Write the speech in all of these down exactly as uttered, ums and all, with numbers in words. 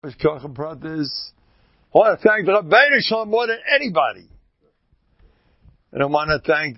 is, I want to thank the Rabbeinu Shalom more than anybody. And I want to thank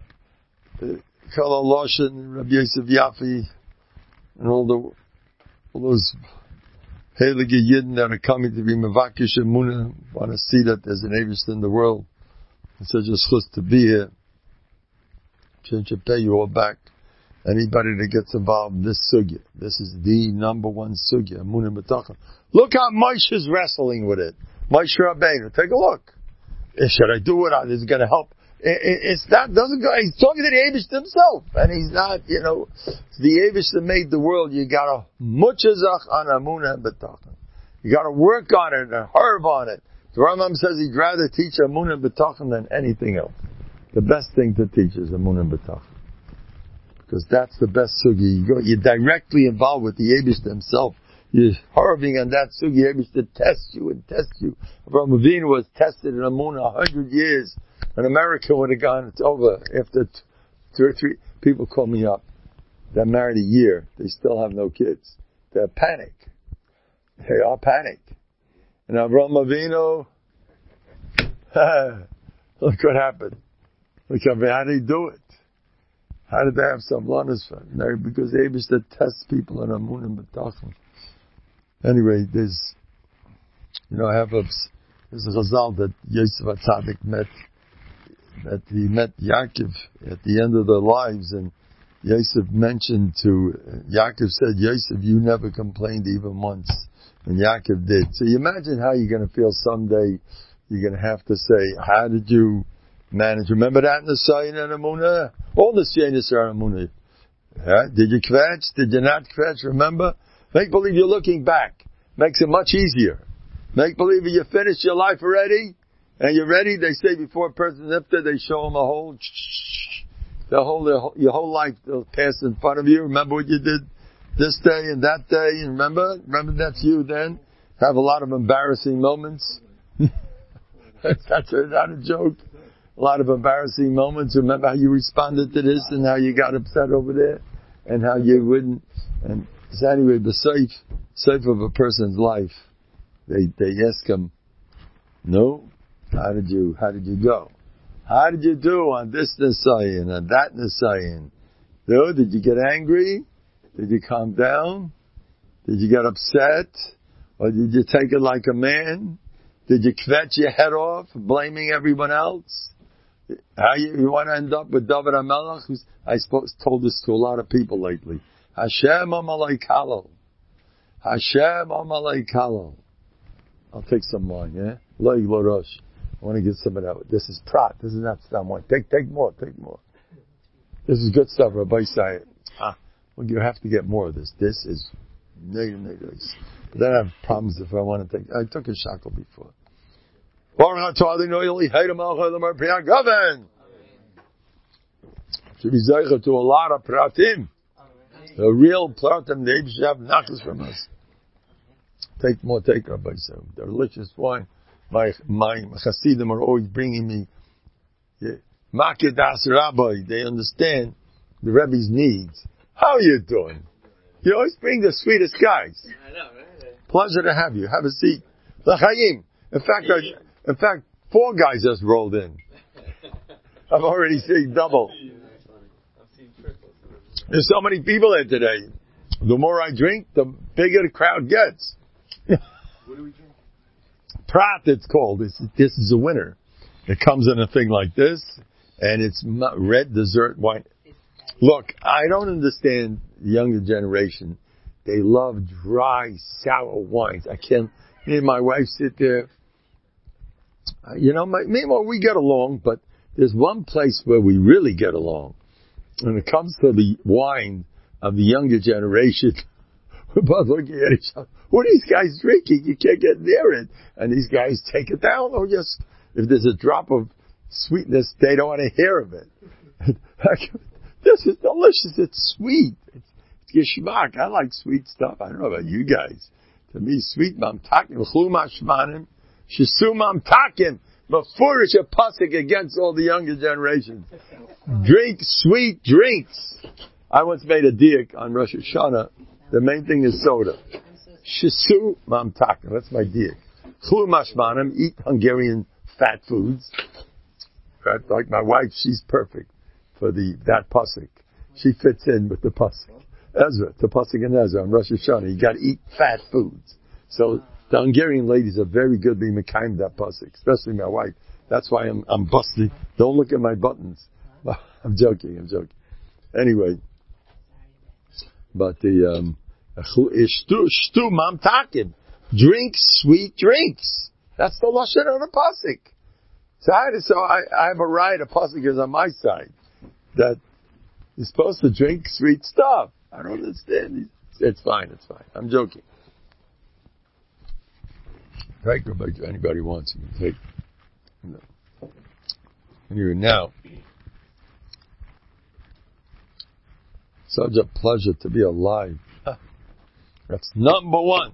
Kala Loshen, Rabbi Yosef Yafi, and all the all those Heilige Yidden that are coming to be Mevakish Emunah. I want to see that there's an Eibush in the world. It's such a schus to be here. Change to pay you all back. Anybody that gets involved in this sugya, this is the number one sugya, Emunah B'tachon. Look how Moshe is wrestling with it. Moshe Rabbeinu, take a look. Should I do it? Is it going to help? It's not, doesn't go, he's talking to the Eibush himself, and he's not, you know, it's the Eibush that made the world. You gotta muchazach on Emunah B'tachon. You gotta work on it and harv on it. The Rambam says he'd rather teach Emunah B'tachon than anything else. The best thing to teach is Emunah B'tachon. Because that's the best sugi. You go, you're directly involved with the Eibush himself. You're harving on that sugi. Eibush to test you and test you. Avraham Avinu was tested in Emunah a hundred years. An American would have gone, it's over. After two or three people call me up. They're married a year. They still have no kids. They're panic. They are panic. And Avraham Avinu, look what happened. Look how did he do it? How did they have some lunas for him? Because they used to test people in Emunah B'tachon. Anyway, there's, you know, I have a, there's a Chazal that Yosef HaTzadik met, that he met Yaakov at the end of their lives, and Yosef mentioned to, Yaakov said, Yosef, you never complained even once, and Yaakov did. So you imagine how you're going to feel someday. You're going to have to say, how did you manage? Remember that in the Sayin and Emunah? All the Sayinis are Emunah. Yeah? Did you kvetch? Did you not kvetch? Remember? Make believe you're looking back. Makes it much easier. Make believe you finished your life already, and you're ready. They say before a person's nifta, they show them a whole, the whole, your whole life will pass in front of you. Remember what you did this day and that day, and remember? Remember that's you then? Have a lot of embarrassing moments. That's not a joke. A lot of embarrassing moments. Remember how you responded to this and how you got upset over there and how you wouldn't. And so anyway, the safe, safe of a person's life, they, they ask him, no, how did you, how did you go? How did you do on this Nisayan and that Nisayan? No, did you get angry? Did you calm down? Did you get upset? Or did you take it like a man? Did you kvetch your head off, blaming everyone else? How you, you want to end up with David HaMelech, who's, I suppose, told this to a lot of people lately. Hashem Amalei Kalo. Hashem Amalei Kalo. I'll take some wine, yeah? Lo Rosh. I want to get some of that. This is prat. This is not some wine. Take, take more, take more. This is good stuff, Rabbi Say. Ah, well, you have to get more of this. This is negative, negative. But then I have problems if I want to take, I took a shackle before. Should be zeicha to a lot of pratim. The real pratim, they should have nachas from us. Take more, take Rabbi Say. Delicious wine. My, my Hasidim are always bringing me, Makedas Rabbi. They understand the Rebbe's needs. How are you doing? You always bring the sweetest guys. I know, right? Pleasure to have you. Have a seat. L'chaim. In fact, I, in fact, four guys just rolled in. I'm already seeing double. There's so many people here today. The more I drink, the bigger the crowd gets. What do we drink? Prat, it's called. This, this is a winner. It comes in a thing like this, and it's red dessert wine. Look, I don't understand the younger generation. They love dry, sour wines. I can't, me and my wife sit there. Uh, you know, my, me and my, we get along, but there's one place where we really get along. When it comes to the wine of the younger generation, we're both looking at each other. What are these guys drinking? You can't get near it. And these guys take it down, or just, if there's a drop of sweetness, they don't want to hear of it. This is delicious. It's sweet. It's, it's geschmack. I like sweet stuff. I don't know about you guys. To me, sweet mamtakim, chuma shmanim, shisu mamtakim, mafurish a pasuk against all the younger generations. Drink sweet drinks. I once made a diak on Rosh Hashanah. The main thing is soda. Shisu mamtakim. That's my dear. Chlu mashmanim. Eat Hungarian fat foods. Right? Like my wife, she's perfect for the that pasuk. She fits in with the pasuk. Ezra, the pasuk in Ezra on Rosh Hashanah. You got to eat fat foods. So the Hungarian ladies are very good being mekayim that pasuk, especially my wife. That's why I'm I'm busty. Don't look at my buttons. I'm joking. I'm joking. Anyway, but the um, shtu shtu mamtakim, drink sweet drinks. That's the lashon of the pasuk. So I so I, I have a right. A pasuk is on my side that you're supposed to drink sweet stuff. I don't understand. It's fine. It's fine. I'm joking. Take it, anybody wants, you can take. No. Anyway, now. Such a pleasure to be alive. That's number one.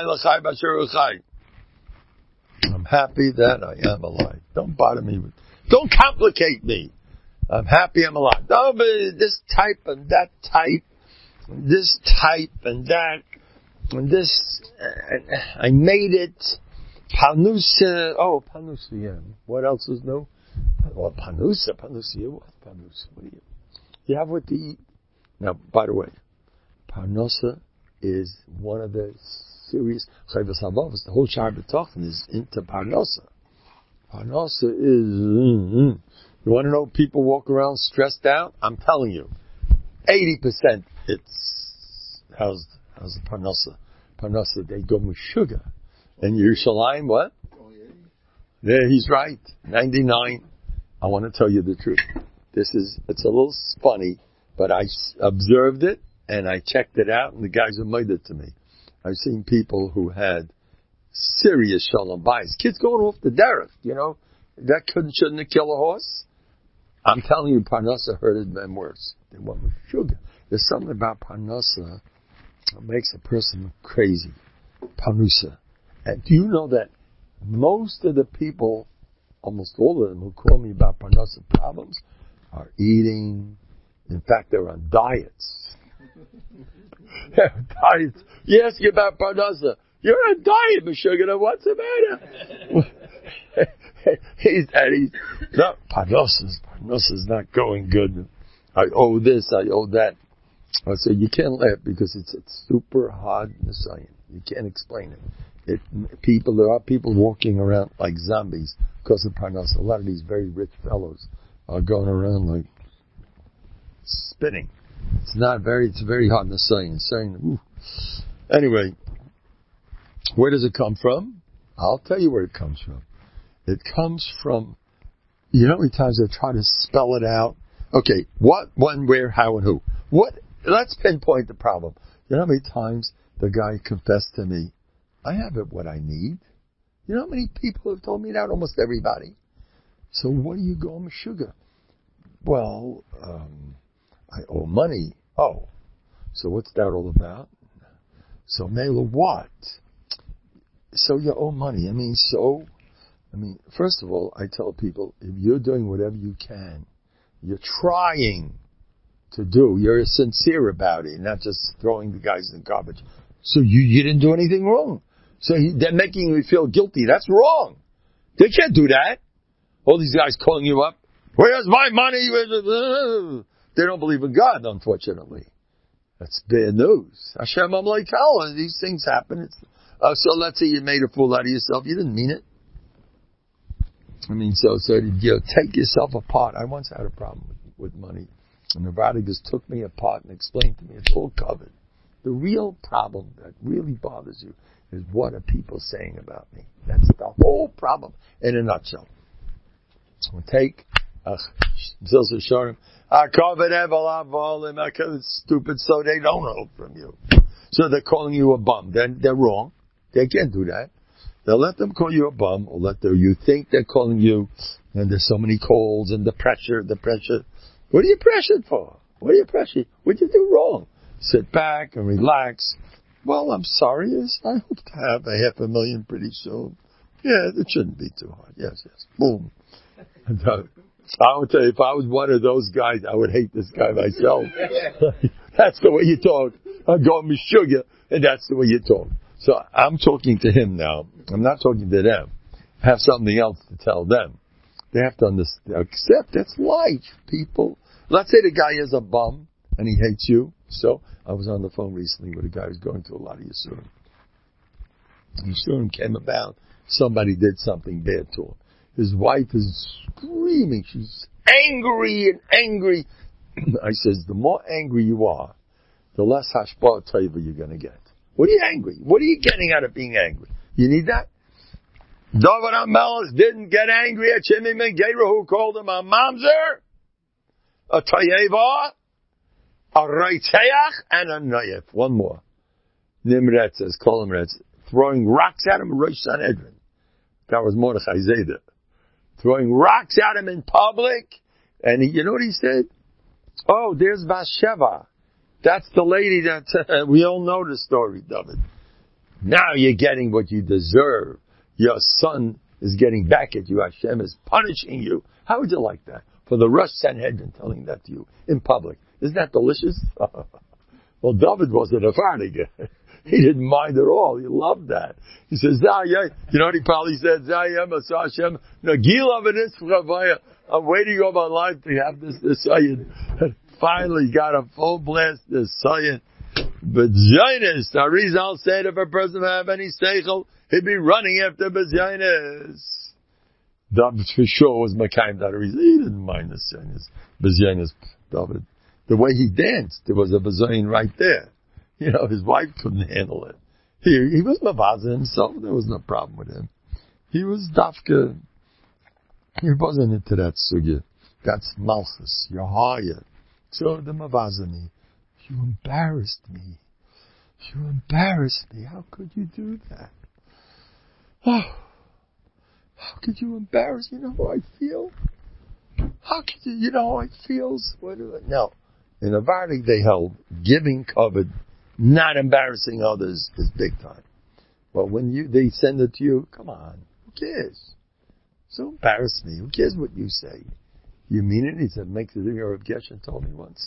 I'm happy that I am alive. Don't bother me with, don't complicate me. I'm happy I'm alive. Don't be this type and that type, and this type and that, and this, uh, I made it. Panusa, oh, Panusa, yeah. What else is new? Well, Panusa, Panusa, what? Panusa, what do you, you have what to eat? Now, by the way, Parnosa is one of the serious Chayvus Havavos. The whole Sha'ar B'Tachton is into Parnosa. Parnosa is, mm-hmm. You want to know people walk around stressed out? I'm telling you, eighty percent it's, how's, how's the Parnosa? Parnosa, they go with sugar. And Yerushalayim, what? Yeah, he's right. ninety-nine. I want to tell you the truth. This is, it's a little funny. But I observed it, and I checked it out, and the guys are made it to me. I've seen people who had serious shalom bayis. Kids going off the derech, you know. That couldn't, shouldn't have killed a horse. I'm telling you, Parnasa hurted them worse. They went with sugar. There's something about Parnasa that makes a person crazy. Parnusa. And do you know that most of the people, almost all of them who call me about Parnasa problems, are eating. In fact, they're on diets. Diets. You ask you about Parnasa. You're on a diet, Meshuggah. What's the matter? he's, and he's, no, Parnasa's, Parnasa's not going good. I owe this, I owe that. I say, you can't laugh because it's, it's super hard Nisayan. You can't explain it. It, people, there are people walking around like zombies because of Parnasa. A lot of these very rich fellows are going around like, spinning. It's not very, it's very hard to say. And saying, ooh. Anyway, where does it come from? I'll tell you where it comes from. It comes from, you know how many times I try to spell it out? Okay, what, when, where, how, and who. What, let's pinpoint the problem. You know how many times the guy confessed to me, I have it what I need. You know how many people have told me that? Almost everybody. So what do you go on sugar? Well, um, I owe money. Oh, so what's that all about? So Mela, what? So you owe money. I mean, so, I mean, first of all, I tell people, if you're doing whatever you can, you're trying to do, you're sincere about it, not just throwing the guys in the garbage. So you, you didn't do anything wrong. So he, they're making you feel guilty. That's wrong. They can't do that. All these guys calling you up. Where's my money? They don't believe in God, unfortunately. That's bad news. Hashem Amleikal, these things happen. It's, uh, so let's say you made a fool out of yourself. You didn't mean it. I mean, so, so you know, take yourself apart. I once had a problem with, with money. And the Ravadi just took me apart and explained to me it's all covered. The real problem that really bothers you is what are people saying about me. That's the whole problem in a nutshell. We'll take uh, stupid, so they don't know from you. So they're calling you a bum. They're, they're wrong. They can't do that. They'll let them call you a bum, or let them, you think they're calling you, and there's so many calls, and the pressure, the pressure. What are you pressured for? What are you pressured? What did you do wrong? Sit back and relax. Well, I'm sorry. Yes, I hope to have a half a million pretty soon. Yeah, it shouldn't be too hard. Yes, yes. Boom. And, uh, I would tell you, if I was one of those guys, I would hate this guy myself. That's the way you talk. I'm going with sugar, and that's the way you talk. So I'm talking to him now. I'm not talking to them. I have something else to tell them. They have to understand, accept it's life, people. Let's say the guy is a bum and he hates you. So I was on the phone recently with a guy who's going through a lot of Yisurim. Yisurim came about. Somebody did something bad to him. His wife is screaming. She's angry and angry. I says, the more angry you are, the less hashpah tova you're going to get. What are you angry? What are you getting out of being angry? You need that? David HaMelech didn't get angry at Shimei ben Gera, who called him a mamzer, a tayeva, a reitzeach, and a noyef. One more. Nimret says, call him Retz, throwing rocks at him, Rosh Sanhedrin. That was Mordechai Zeder. Throwing rocks at him in public. And he, you know what he said? Oh, there's Bathsheba. That's the lady that, uh, we all know the story, David. Now you're getting what you deserve. Your son is getting back at you. Hashem is punishing you. How would you like that? For the Rosh Sanhedrin telling that to you in public. Isn't that delicious? Well, David wasn't a fardiga. He didn't mind at all. He loved that. He says, you know what he probably said? Hashem, I'm waiting all my life to have this, this Sayyid. Finally got a full blast, this Sayyid. But Zionist, Arizal said if a person would have any seichel, he'd be running after Bezyonis. David for sure was Mekayim that Arizal. He didn't mind the Zionist. Bezyonis, David. The way he danced, there was a Bezyon right there. You know, his wife couldn't handle it. He, he was Mavaza himself. There was no problem with him. He was Dafka. He wasn't into that sugya. That's Malchus, Yahaya. So the Mavazani. You embarrassed me. You embarrassed me. How could you do that? Oh, how could you embarrass? You know how I feel? How could you, you know how I feel? What do I, no. In Avardik they held giving covered, not embarrassing others is big time. But when you, they send it to you, come on, who cares? So embarrass me. Who cares what you say? You mean it? He said, make the thing Rav Geshen told me once.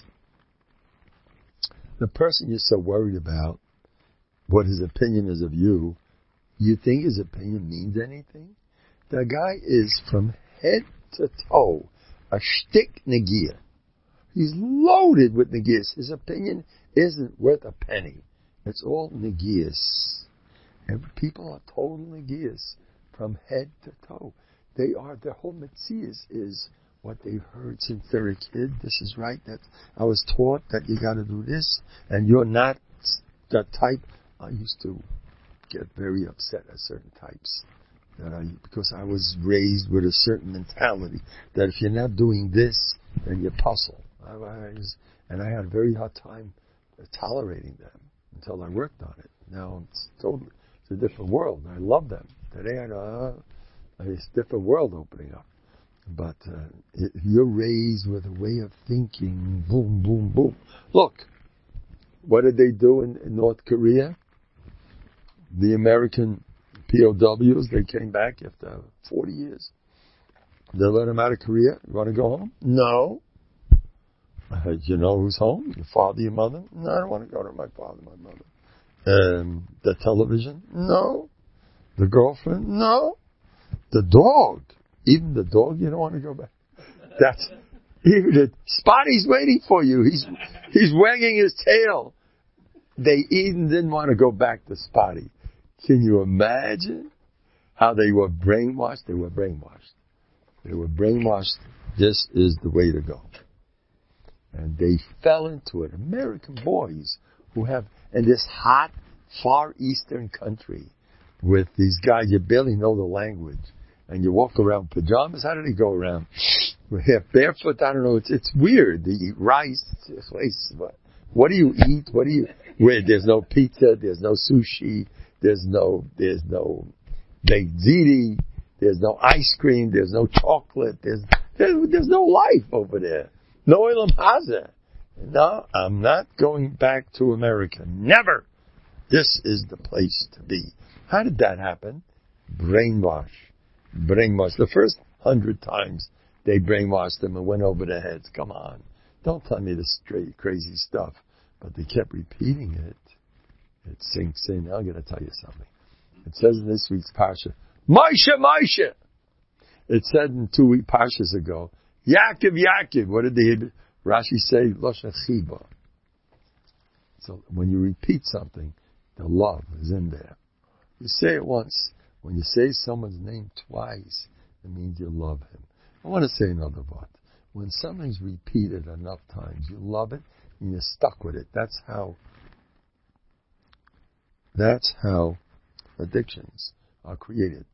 The person you're so worried about, what his opinion is of you, you think his opinion means anything? The guy is from head to toe a shtick negia. He's loaded with negias. His opinion isn't worth a penny. It's all negias. And people are total negias from head to toe. They are, their whole metzias is what they've heard since they're a kid. This is right. That I was taught that you got to do this, and you're not that type. I used to get very upset at certain types that I because I was raised with a certain mentality that if you're not doing this, then you're puzzled. I, I was, and I had a very hard time tolerating them until I worked on it. Now it's totally it's a different world. I love them. Today I know uh, it's a different world opening up. But uh, if you're raised with a way of thinking, boom, boom, boom. Look, what did they do in, in North Korea? The American P O Ws, they came back after forty years. They let them out of Korea. You want to go home? No. Uh, you know who's home? Your father, your mother? No, I don't want to go to my father, my mother. Um, the television? No. The girlfriend? No. The dog? Even the dog, you don't want to go back. That's, even the, Spotty's waiting for you. He's, he's wagging his tail. They even didn't want to go back to Spotty. Can you imagine how they were brainwashed? They were brainwashed. They were brainwashed. This is the way to go. And they fell into it. American boys who have, in this hot, far eastern country, with these guys, you barely know the language. And you walk around pajamas. How do they go around? Half barefoot. I don't know. It's it's weird. They eat rice. What, what do you eat? What do you? Where there's no pizza. There's no sushi. There's no there's no baked ziti. There's no ice cream. There's no chocolate. There's there's, there's no life over there. No Olam Hazeh. No, I'm not going back to America. Never. This is the place to be. How did that happen? Brainwash. Brainwash. The first hundred times they brainwashed them and went over their heads. Come on. Don't tell me this straight, crazy stuff. But they kept repeating it. it sinks in. I'm going to tell you something. It says in this week's Parsha, Moshe, Moshe. It said in two week Parshas ago, Yaakov, Yaakov. What did the Rashi say? Loshen Chiba. So when you repeat something, the love is in there. You say it once. When you say someone's name twice, it means you love him. I want to say another word. When something's repeated enough times, you love it and you're stuck with it. That's how. That's how addictions are created.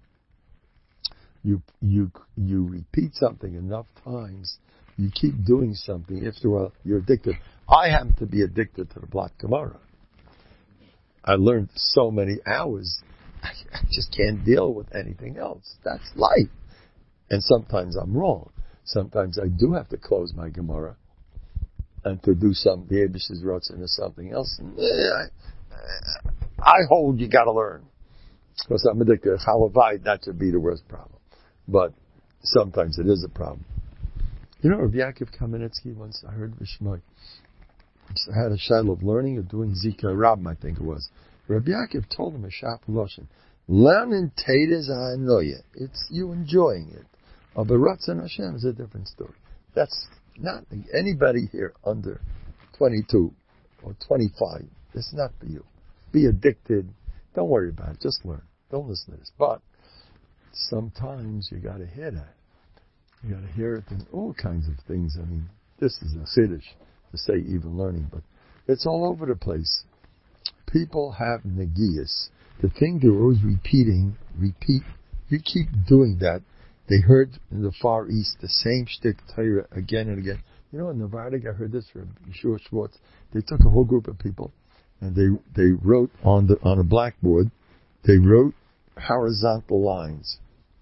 You you you repeat something enough times, you keep doing something. After a while, you're addicted. I happen to be addicted to the Black Gemara. I learned so many hours, I, I just can't deal with anything else. That's life. And sometimes I'm wrong. Sometimes I do have to close my Gemara and to do some the Abish's Rotzen or something else. And, eh, I, I hold you got to learn. Because I'm addicted to Chalavai, that should be the worst problem. But sometimes it is a problem. You know, Rabbi Yaakov Kamenetsky once, I heard Rishmoy, had a shiloh of learning or doing Zika Rab, I think it was. Rabbi Yaakov told him a Shap Loshen, learning Teidas Ha'anoya. It's you enjoying it. But Ratzon Hashem is a different story. That's not anybody here under twenty-two or twenty-five. It's not for you. Be addicted. Don't worry about it. Just learn. Don't listen to this. But sometimes you got to hear that. You got to hear it in all kinds of things. I mean, this is a chiddush to say even learning, but it's all over the place. People have negias. The thing they're always repeating, repeat. You keep doing that. They heard in the Far East the same shtick Torah again and again. You know, in Nevada, I heard this from Yeshua Schwartz. They took a whole group of people and they they wrote on the on a blackboard. They wrote horizontal lines.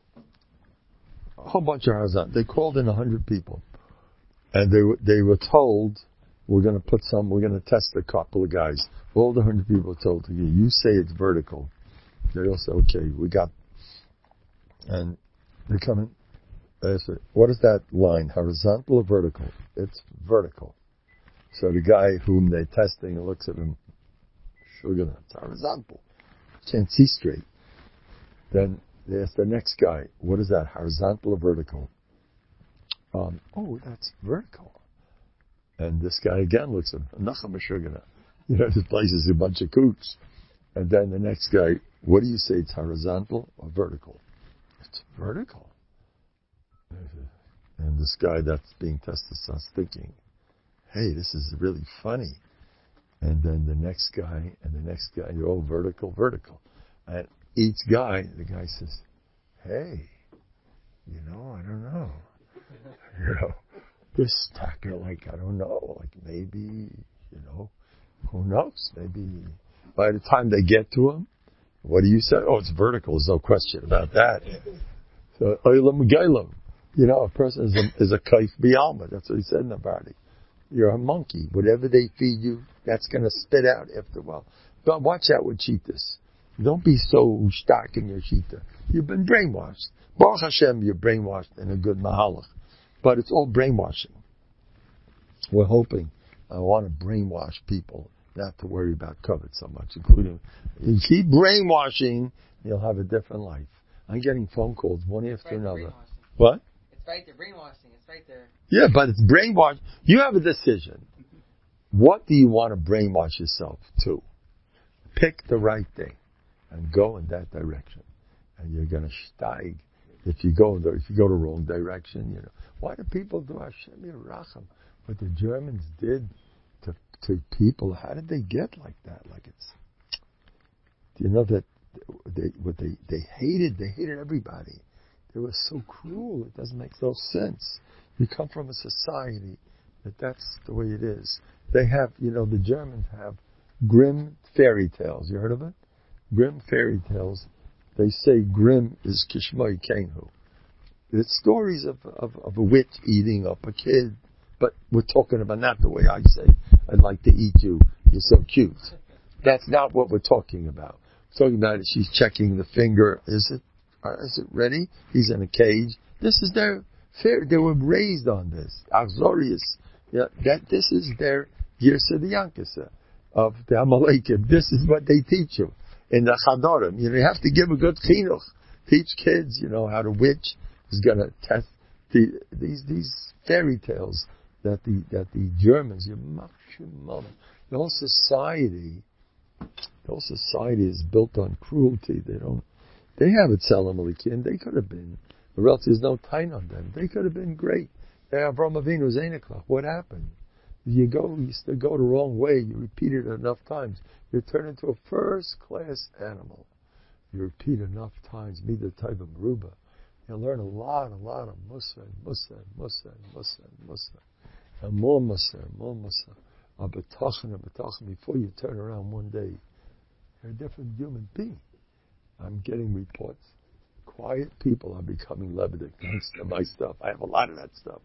A whole bunch of horizontal. They called in a hundred people, and they they were told, we're going to put some. We're going to test a couple of guys. All the hundred people were told to you. You say it's vertical. They all say, okay, we got. And they come in. They say, what is that line? Horizontal or vertical? It's vertical. So the guy whom they're testing looks at him. Sugar, it's horizontal. Can't see straight. Then they ask the next guy, what is that, horizontal or vertical? Um, oh, that's vertical. And this guy again looks at him, Nacham Shugana. You know, this place is a bunch of kooks. And then the next guy, what do you say, it's horizontal or vertical? It's vertical. And this guy that's being tested starts thinking, hey, this is really funny. And then the next guy and the next guy, you're all vertical, vertical. And each guy, the guy says, hey, you know, I don't know. You know, this tacker, like, I don't know, like maybe, you know, who knows? Maybe by the time they get to him, what do you say? Oh, it's vertical. There's no question about that. So, Olam Geilam. You know, a person is a, is a kaif bialma. That's what he said in the body. You're a monkey. Whatever they feed you, that's going to spit out after a while. But watch out with cheetahs. Don't be so stark in your cheetah. You've been brainwashed. Baruch Hashem, you're brainwashed in a good mahalach. But it's all brainwashing. We're hoping, I want to brainwash people not to worry about COVID so much, including, you keep brainwashing, you'll have a different life. I'm getting phone calls one after another. What? It's right there, brainwashing. It's right there. Yeah, but it's brainwash. You have a decision. What do you want to brainwash yourself to? Pick the right thing and go in that direction. And you're going to steig. If you go the, if you go the wrong direction, you know. Why do people do Hashem Yeracham? What the Germans did to to people, how did they get like that? Like it's, do you know that they what they they hated? They hated everybody. They were so cruel. It doesn't make no sense. You come from a society that that's the way it is. They have, you know, the Germans have Grimm fairy tales. You heard of it? Grimm fairy tales. They say Grimm is Kishmoy Kenhu. It's stories of, of, of a witch eating up a kid. But we're talking about not the way I say, I'd like to eat you. You're so cute. That's not what we're talking about. We're talking about it. She's checking the finger. Is it, is it ready? He's in a cage. This is their fair. They were raised on this. Axorius. Yeah, that, this is their Girsa de Yankasa. of the Amalekim. This is what they teach you in the Chadorim. You know, you have to give a good chinuch. Teach kids, you know, how to witch is going to test the, these these fairy tales that the that the Germans, your mom, the whole society, the whole society is built on cruelty. They don't, they have it Tzelem Elikim. They could have been, or else there's no time on them. They could have been great. They have Avraham Avinu, Zainaklah. What happened? You go, you still go the wrong way. You repeat it enough times, you turn into a first-class animal. You repeat enough times, be the type of Meruba. You'll learn a lot, a lot of Musa, and Musa, and Musa, and Musa, and Musa. And more Musa, and more Musa. A betachin, a betachin. Before you turn around one day, you're a different human being. I'm getting reports. Quiet people are becoming Levitic thanks to my stuff. I have a lot of that stuff.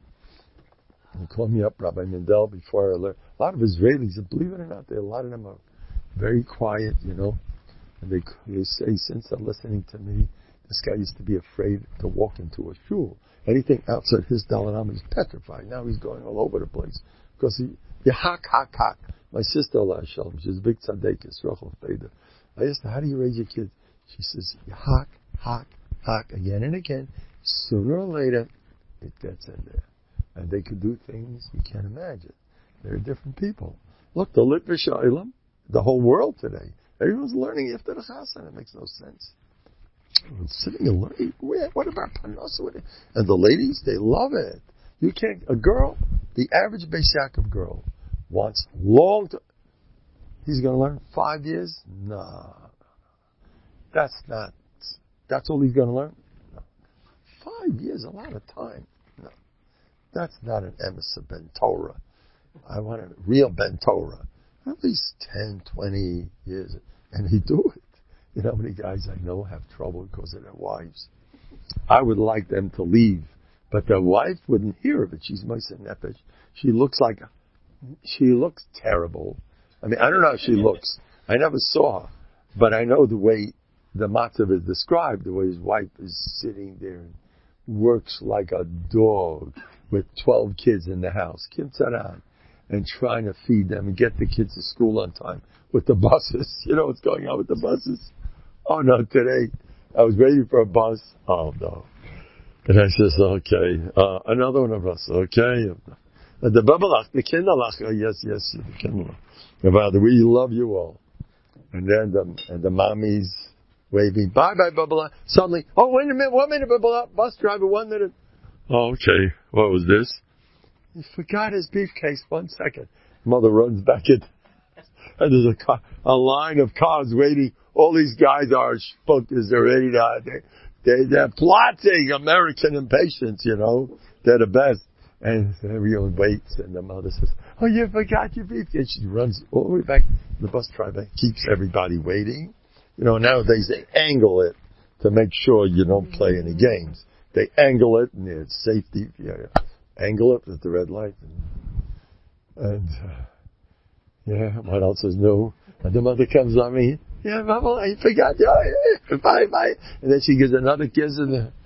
And call me up, Rabbi Mendel, before I learn. A lot of Israelis, believe it or not, a lot of them are very quiet, you know. And they, they say, since they're listening to me, this guy used to be afraid to walk into a shul. Anything outside his dalanam is petrified. Now he's going all over the place. Because he, you hak, hak, hak. My sister, Allah Shalom, she's a big tzaddikus, Rachel Feder. I asked her, how do you raise your kids? She says, you hak, hak, hak, again and again. Sooner or later, it gets in there. And they could do things you can't imagine. They're different people. Look, the Litvish Olam, the whole world today, everyone's learning after the Chassan. It makes no sense. Everyone's sitting and learning. What about Panos? And the ladies, they love it. You can't, a girl, the average Beis Yaakov girl wants long to, he's going to learn five years? No. That's not, that's all he's going to learn? No. Five years, a lot of time. No. That's not an emes of Ben Torah. I want a real Ben Torah. At least ten, twenty years. And he do it. You know how many guys I know have trouble because of their wives? I would like them to leave. But their wife wouldn't hear of it. She's Moshe Nefesh. She looks like, she looks terrible. I mean, I don't know how she looks. I never saw her. But I know the way the matzav is described, the way his wife is sitting there and works like a dog with twelve kids in the house. Kim Tzaran. And trying to feed them and get the kids to school on time with the buses. You know what's going on with the buses? Oh no, today I was waiting for a bus. Oh no. And I says, okay, uh, another one of us, okay. The Babalach, the Kinderlach, yes, yes, the Kinderlach. About we love you all. And then the, and the mommies waving, bye bye Babalach. Suddenly, oh wait a minute, one minute Babalach, bus driver, one minute. Oh, okay, what was this? He forgot his briefcase. One second. Mother runs back in. And there's a car, a line of cars waiting. All these guys are spunkers. They're ready to, they, they, they're plotting American impatience, you know. They're the best. And everyone waits. And the mother says, oh, you forgot your briefcase. She runs all the way back. The bus driver keeps everybody waiting. You know, nowadays they angle it to make sure you don't play any games. They angle it and it's safety. Yeah, yeah. Angle it at the red light, and, and uh, yeah, what else is new? And the mother comes on me, yeah, Mama, I forgot, oh, yeah, bye, bye, and then she gives another kiss in the,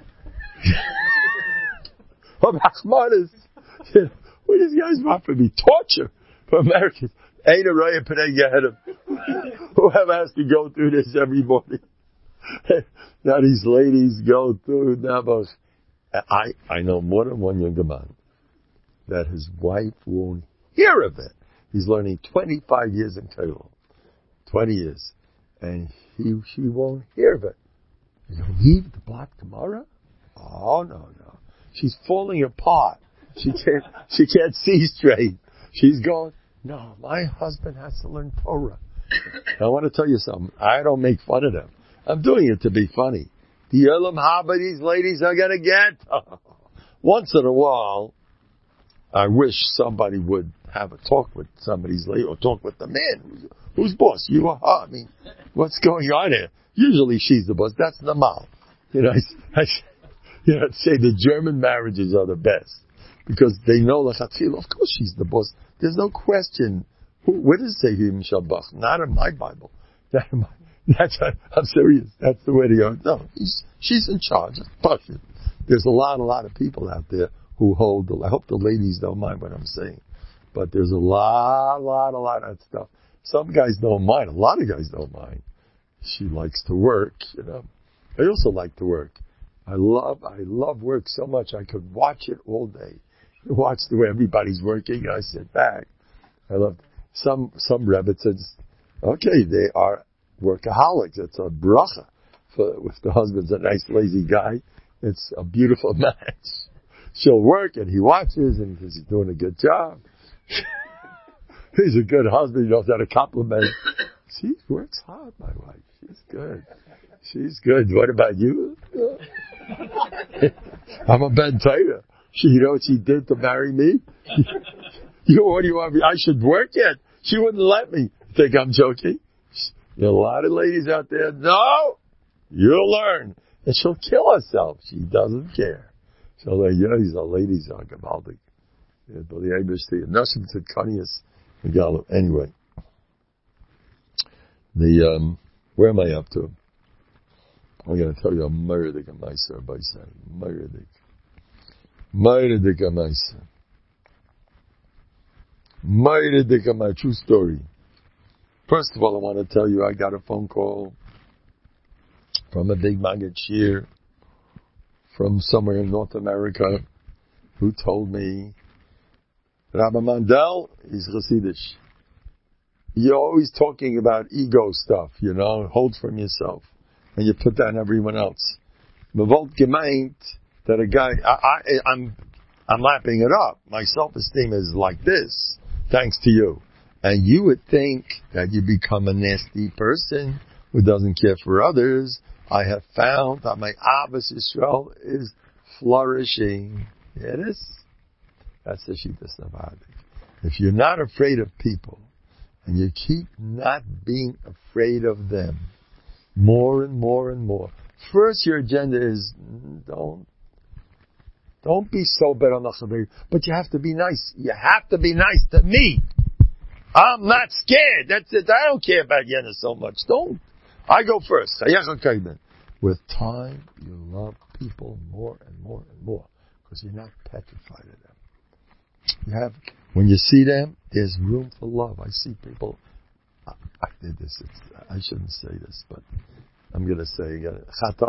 oh, Achmanis, you know, what these guys want for me? Torture for Americans. Ain't a raya penega ahead of whoever has to go through this every morning. Now these ladies go through Nabos. I, I know more than one younger man that his wife won't hear of it. He's learning twenty-five years in Kollel. twenty years. And he, she won't hear of it. You leave the block tomorrow? Oh, no, no. She's falling apart. She can't, she can't see straight. She's going, no, my husband has to learn Torah. I want to tell you something. I don't make fun of them. I'm doing it to be funny. The Olam Haba these ladies are going to get. Once in a while, I wish somebody would have a talk with somebody's lady or talk with the man. Who's, who's boss? You or her? I mean, what's going on here? Usually she's the boss. That's normal. You know, I, I, you know, I'd say the German marriages are the best because they know, of course she's the boss. There's no question. Who, where does it say him shabach? Not in my Bible. Not in my That's, I'm serious. That's the way to go. No, he's, she's in charge. Push it. There's a lot, a lot of people out there who hold the, I hope the ladies don't mind what I'm saying. But there's a lot, a lot, a lot of that stuff. Some guys don't mind. A lot of guys don't mind. She likes to work, you know. I also like to work. I love, I love work so much I could watch it all day. Watch the way everybody's working. I sit back. I love some some Rebbitzins. Okay, they are workaholics. It's a bracha. For, if the husband's a nice lazy guy, it's a beautiful match. She'll work and he watches and he says he's doing a good job. He's a good husband. He knows how to compliment. She works hard, my wife. She's good. She's good. What about you? I'm a Ben Taylor. She, you know what she did to marry me? You, what do you want me? I should work yet. She wouldn't let me. Think I'm joking? There are a lot of ladies out there. No, you'll learn. And she'll kill herself. She doesn't care. So like, you know, these are ladies are gebaldig. But the English thing, nothing to Kanias. Anyway, the um, where am I up to? I'm going to tell you a murderdik of myself by saying murderdik, murderdik of myself, murderdik of my true story. First of all, I want to tell you I got a phone call from a big Maggid Shir from somewhere in North America who told me, Rabbi Mandel is Hasidish. You're always talking about ego stuff, you know, hold from yourself. And you put down everyone else. Mevolt gemeint that a guy, I, I, I'm, I'm lapping it up. My self-esteem is like this, thanks to you. And you would think that you become a nasty person who doesn't care for others. I have found that my Abbas Yisrael is flourishing. It is. That's the Shittas Navadik. If you're not afraid of people, and you keep not being afraid of them, more and more and more. First, your agenda is don't, don't be so bad on the but you have to be nice. You have to be nice to me. I'm not scared. That's it. I don't care about Yenna so much. Don't. I go first. With time, you love people more and more and more because you're not petrified of them. You have, when you see them, there's room for love. I see people. I, I did this. It's, I shouldn't say this, but I'm going to say again.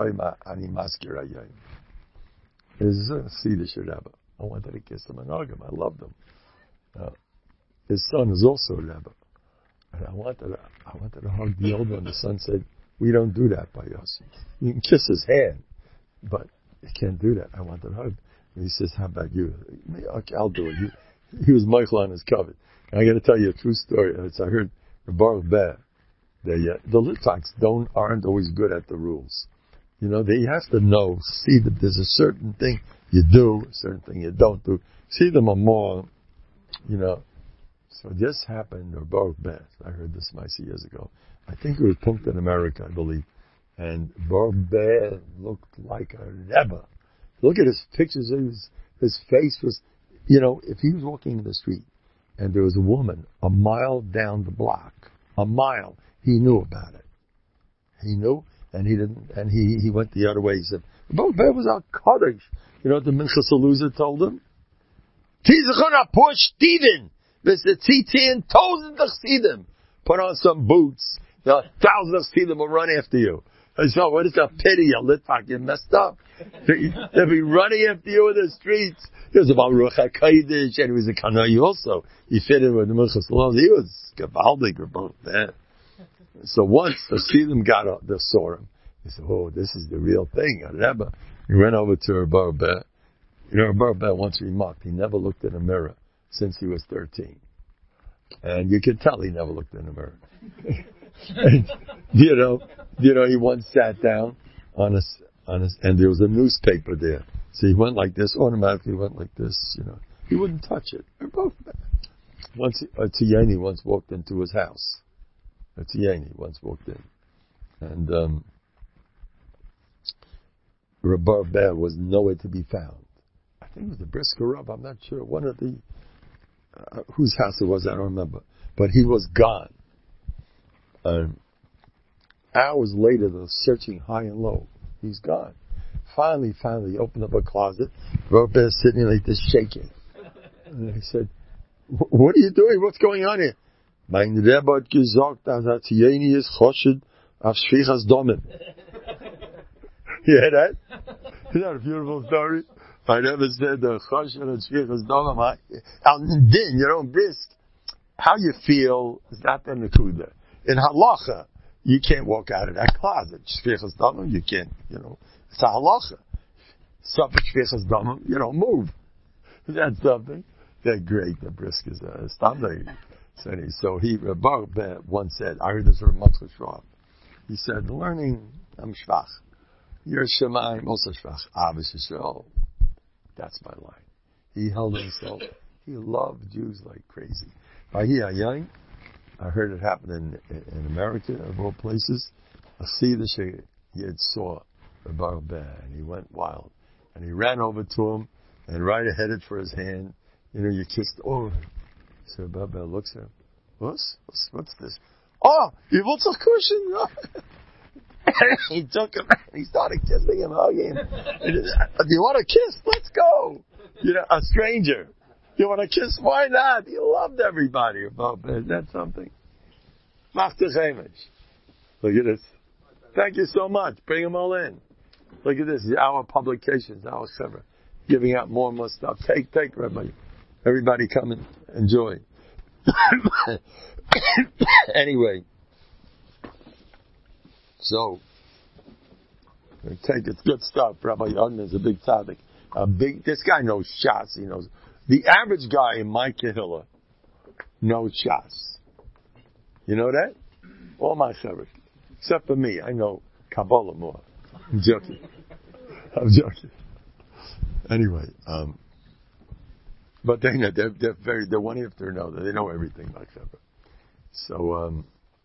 Is a Swedish Rebbe. I wanted to kiss him and hug him. I loved him. Uh, his son is also a Rebbe, and I wanted to, I wanted to hug the old one. The son said, "We don't do that by us. You can kiss his hand, but you can't do that." I wanted to hug. And he says, "How about you?" Okay, I'll do it. He, he was Michael on his cover. And I got to tell you a true story. It's, I heard Baruch Ber. They, uh, the Litvaks don't aren't always good at the rules. You know, they have to know, see that there's a certain thing you do, a certain thing you don't do. See them are more, you know. So this happened, or Baruch Ber. I heard this myself years ago. I think it was Punkt in America, I believe. And Baruch Ber looked like a Rebbe. Look at his pictures. His, his face was, you know, if he was walking in the street and there was a woman a mile down the block, a mile, he knew about it. He knew, and he didn't, and he, he went the other way. He said, Baruch Ber was our Kaddish. You know what the Minchas Aluza told him? Tizachona poor Steven. Mister Tzitzin, thousands of Chassidim. Put on some boots. You know, thousands of Chassidim will run after you. I said, what is a pity, you Litvak, you messed up. They'll be running after you in the streets. He was about Ruach HaKodesh, and he was a Kanai also. He fit in with the Minchas Aluza. He was Gavaldik or both there. So once the Chassidim got up, they saw him. He said, oh, this is the real thing, a Rebbe. He went over to Baruch Ber. You know, Baruch Ber once remarked, he never looked in a mirror since he was thirteen. And you could tell he never looked in a mirror. And, you know, you know, he once sat down on a, on a, and there was a newspaper there. So he went like this, automatically went like this, you know. He wouldn't touch it. They're both bad. Once, a Tziyeni once walked into his house. A Tziyeni once walked in. And, um, Baruch Ber was nowhere to be found. I think it was the Brisker Rub, I'm not sure. One of the, uh, whose house it was, I don't remember. But he was gone. Um, hours later, they're searching high and low. He's gone. Finally, finally, he opened up a closet. Baruch Ber sitting like this, shaking. And he said, what are you doing? What's going on here? Mein Rebbe hat gesagt, dass er Zieni ist Choshed auf Shvichas Domim. You hear that? Isn't that a beautiful story? My Rebbe said the Choshed of Shvichas Domim. And then you don't brisk. How you feel is not the Nakuda. In Halacha, you can't walk out of that closet. Shvichas Domim, you can't, you know. It's a Halacha. Suffolk Shvichas Domim, you don't move. Is that something? They're great, the brisk is a standard. So he, Baruch once said, I heard this from Matzah Schwab. He said, learning, I'm shvach. You're Shemaim, also shvach. Abbas Yisrael. That's my line. He held himself. He loved Jews like crazy. I heard it happen in, in America, of all places. I see the shit. He had saw the Baruch and he went wild. And he ran over to him and right headed for his hand. You know, you kissed. Oh, so Baba looks at him. What's what's, what's this? Oh, you want a cushion? He took him. He started kissing him, hugging him. Do you want to kiss? Let's go. You know, a stranger. You want to kiss? Why not? He loved everybody. Baba, is that something? Machtach Hamish. Look at this. Thank you so much. Bring them all in. Look at this. Our publications, our sever, giving out more and more stuff. Take, take, everybody. Everybody come and enjoy. Anyway, so take it's good stuff. Rabbi Yudin is a big tzaddik. A big. This guy knows shots. He knows the average guy in my kehillah knows shots. You know that? All my chevers, except for me, I know Kabbalah more. I'm joking. I'm joking. Anyway, um, but they know they're, they're very they're one after another. They know everything about Chevra. So um,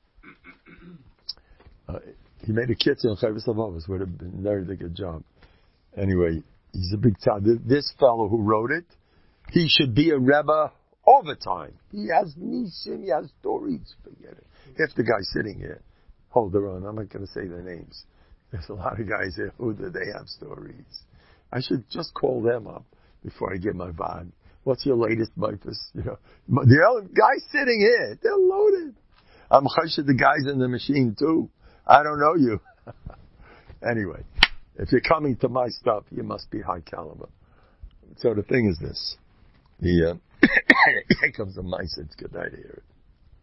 uh, he made a kitzur in Chovos HaLevavos. Would have been very good job. Anyway, he's a big tzaddik. This fellow who wrote it, he should be a rebbe all the time. He has nisim, he has stories. Forget it. If the guy sitting here, hold their own. I'm not going to say their names. There's a lot of guys here who do they have stories. I should just call them up before I get my vod. What's your latest bypass? You know, the other guys sitting here, they're loaded. I'm chashed the guys in the machine too. I don't know you. Anyway, if you're coming to my stuff, you must be high caliber. So the thing is this: the uh, here comes the mice. It's good night to hear it.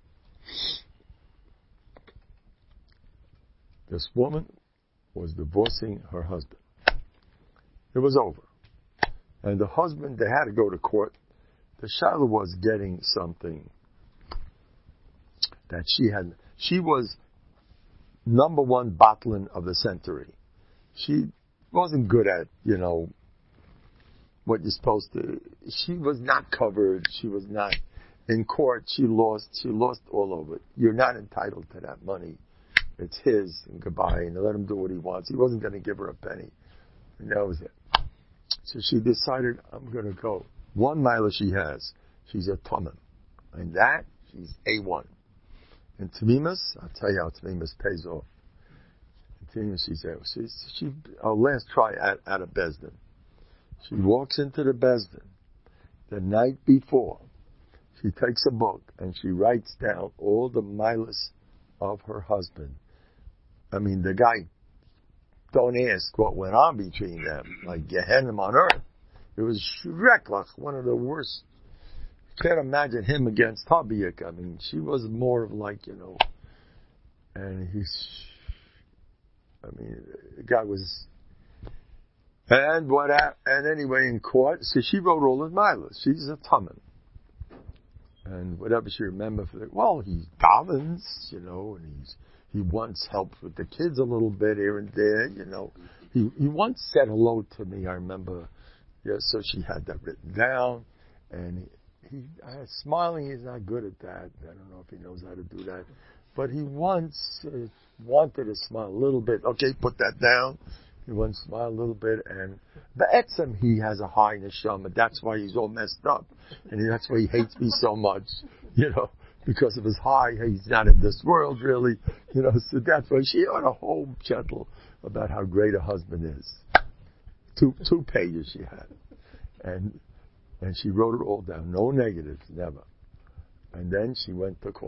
This woman was divorcing her husband. It was over. And the husband, they had to go to court. The Shiloh was getting something that she had. She was number one bottling of the century. She wasn't good at, you know, what you're supposed to. She was not covered. She was not in court. She lost. She lost all of it. You're not entitled to that money. It's his, and goodbye, and let him do what he wants. He wasn't going to give her a penny. And that was it. So she decided, I'm going to go. One mile she has. She's a Tumim. And that, she's A one. And Tamimus, I'll tell you how Tamimus pays off. And Tamimus, she's there. She, she, our last try at, at a Bezdin. She walks into the Bezdin the night before. She takes a book and she writes down all the milas of her husband. I mean, the guy, don't ask what went on between them, like Gehenna on earth. It was Shreklach, one of the worst. Can't imagine him against Tabiyik. I mean, she was more of like, you know, and he's, I mean, the guy was, and what, and anyway, in court, so she wrote all his milas. She's a Tumim. And whatever she remembered for the, well, he davens, you know, and he's, he once helped with the kids a little bit here and there, you know. He, he once said hello to me, I remember. Yeah, so she had that written down. And he, he I was smiling, he's not good at that. I don't know if he knows how to do that. But he once uh, wanted to smile a little bit. Okay, put that down. He once smiled a little bit. And the etzem, he has a high neshama. That's why he's all messed up. And that's why he hates me so much, you know. Because of his high, he's not in this world really, you know, so that's why she had a whole gentle about how great a husband is. Two, two pages she had. And, and she wrote it all down. No negatives, never. And then she went to court.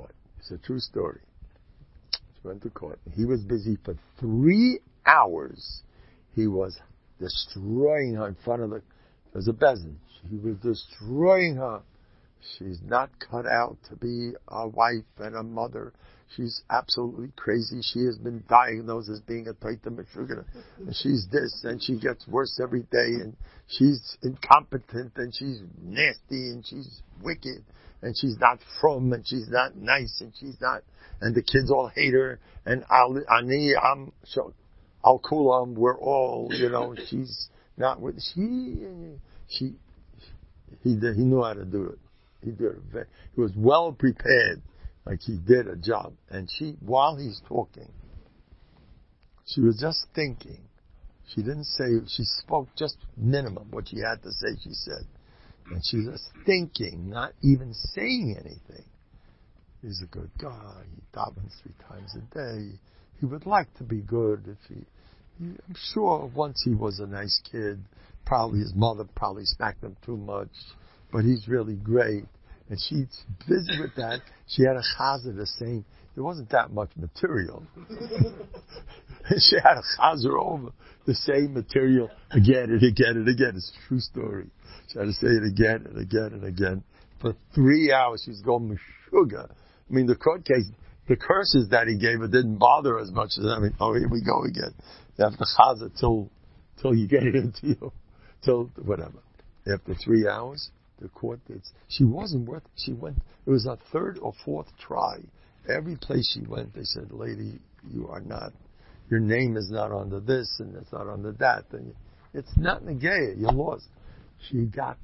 It's a true story. She went to court. He was busy for three hours. He was destroying her in front of the, there's a bezin. He was destroying her. She's not cut out to be a wife and a mother. She's absolutely crazy. She has been diagnosed as being a Taita Meshuggah. And she's this, and she gets worse every day, and she's incompetent, and she's nasty, and she's wicked, and she's not from, and she's not nice, and she's not, and the kids all hate her, and Ani, I'm, Al Kulam, we're all, you know, she's not with, she, she, he did, he knew how to do it. He did it. He was well prepared, like he did a job. And she, while he's talking, she was just thinking. She didn't say, she spoke just minimum. What she had to say, she said. And she was just thinking, not even saying anything. He's a good guy. He davens three times a day. He would like to be good if he, he, I'm sure once he was a nice kid. Probably his mother probably smacked him too much. But he's really great. And she's busy with that. She had a chazer the same. There wasn't that much material. She had a chazer over the same material again and again and again. It's a true story. She had to say it again and again and again. For three hours, she's going Meshuggah. I mean, the court case, the curses that he gave her didn't bother her as much as, I mean, oh, here we go again. You have to chazer till, till you get it into you. Till whatever. After three hours, the court did. She wasn't worth. She went. It was her third or fourth try. Every place she went, they said, "Lady, you are not. Your name is not under this, and it's not under that. And it's not negaya. You lost." She got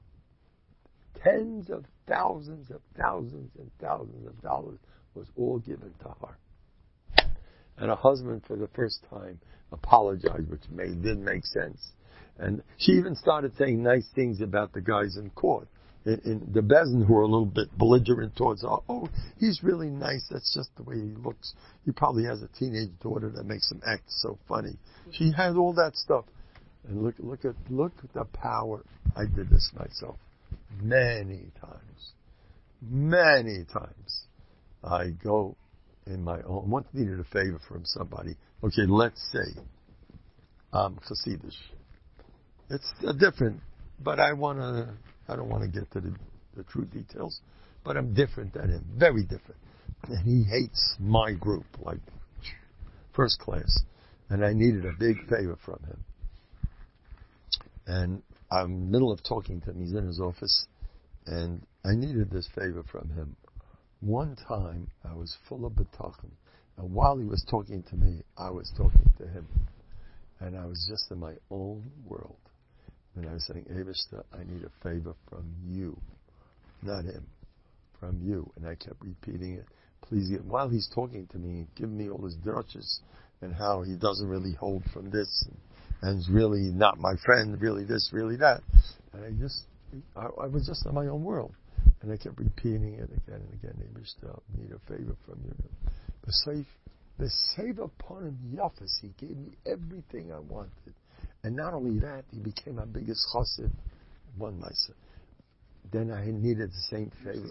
tens of thousands of thousands and thousands of dollars was all given to her. And her husband, for the first time, apologized, which made didn't make sense. And she even started saying nice things about the guys in court. In, in the bezin, who were a little bit belligerent towards her. Oh, he's really nice. That's just the way he looks. He probably has a teenage daughter that makes him act so funny. She had all that stuff. And look, look at, look at the power. I did this myself many times. Many times. I go in my own. Once needed a favor from somebody. Okay, let's say I'm Hasidish. It's a different, but I want to, I don't want to get to the, the true details, but I'm different than him, very different. And he hates my group, like first class. And I needed a big favor from him. And I'm in the middle of talking to him, he's in his office, and I needed this favor from him. One time, I was full of bitachon, and while he was talking to me, I was talking to him. And I was just in my own world. And I was saying, Eibishter, I need a favor from you. Not him. From you. And I kept repeating it. Please get, while he's talking to me, giving me all his drushes and how he doesn't really hold from this and, and is really not my friend, really this, really that. And I just, I, I was just in my own world. And I kept repeating it again and again. Eibishter, I need a favor from you. The safe, the save upon him, Yafis, he gave me everything I wanted. And not only that, he became my biggest chassid, one myself. Then I needed the same favor.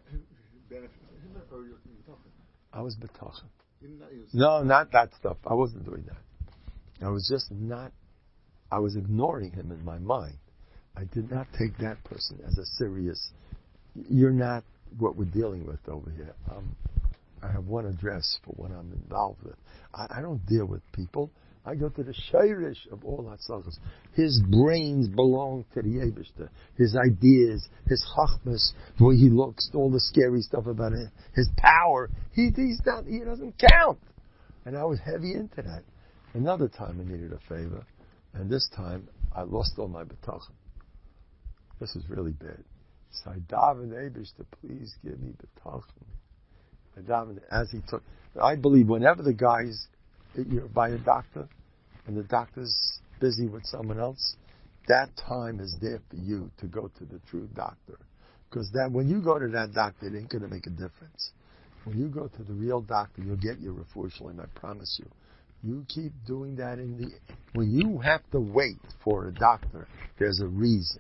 I was betachin. No, not that stuff. I wasn't doing that. I was just not, I was ignoring him in my mind. I did not take that person as a serious, you're not what we're dealing with over here. Um, I have one address for what I'm involved with. I, I don't deal with people. I go to the shayrish of all hatzachos. His brains belong to the Eibishter. His ideas, his chachmas, the way he looks, all the scary stuff about it, his power. He he's not. He doesn't count. And I was heavy into that. Another time I needed a favor, and this time I lost all my bitachon. This is really bad. So I davened Eibishter, please give me bitachon. I davened as he took. I believe whenever the guys, you're by a doctor, and the doctor's busy with someone else, that time is there for you to go to the true doctor. Because that when you go to that doctor, it ain't going to make a difference. When you go to the real doctor, you'll get your refuah shalem, I promise you. You keep doing that in the... When you have to wait for a doctor, there's a reason.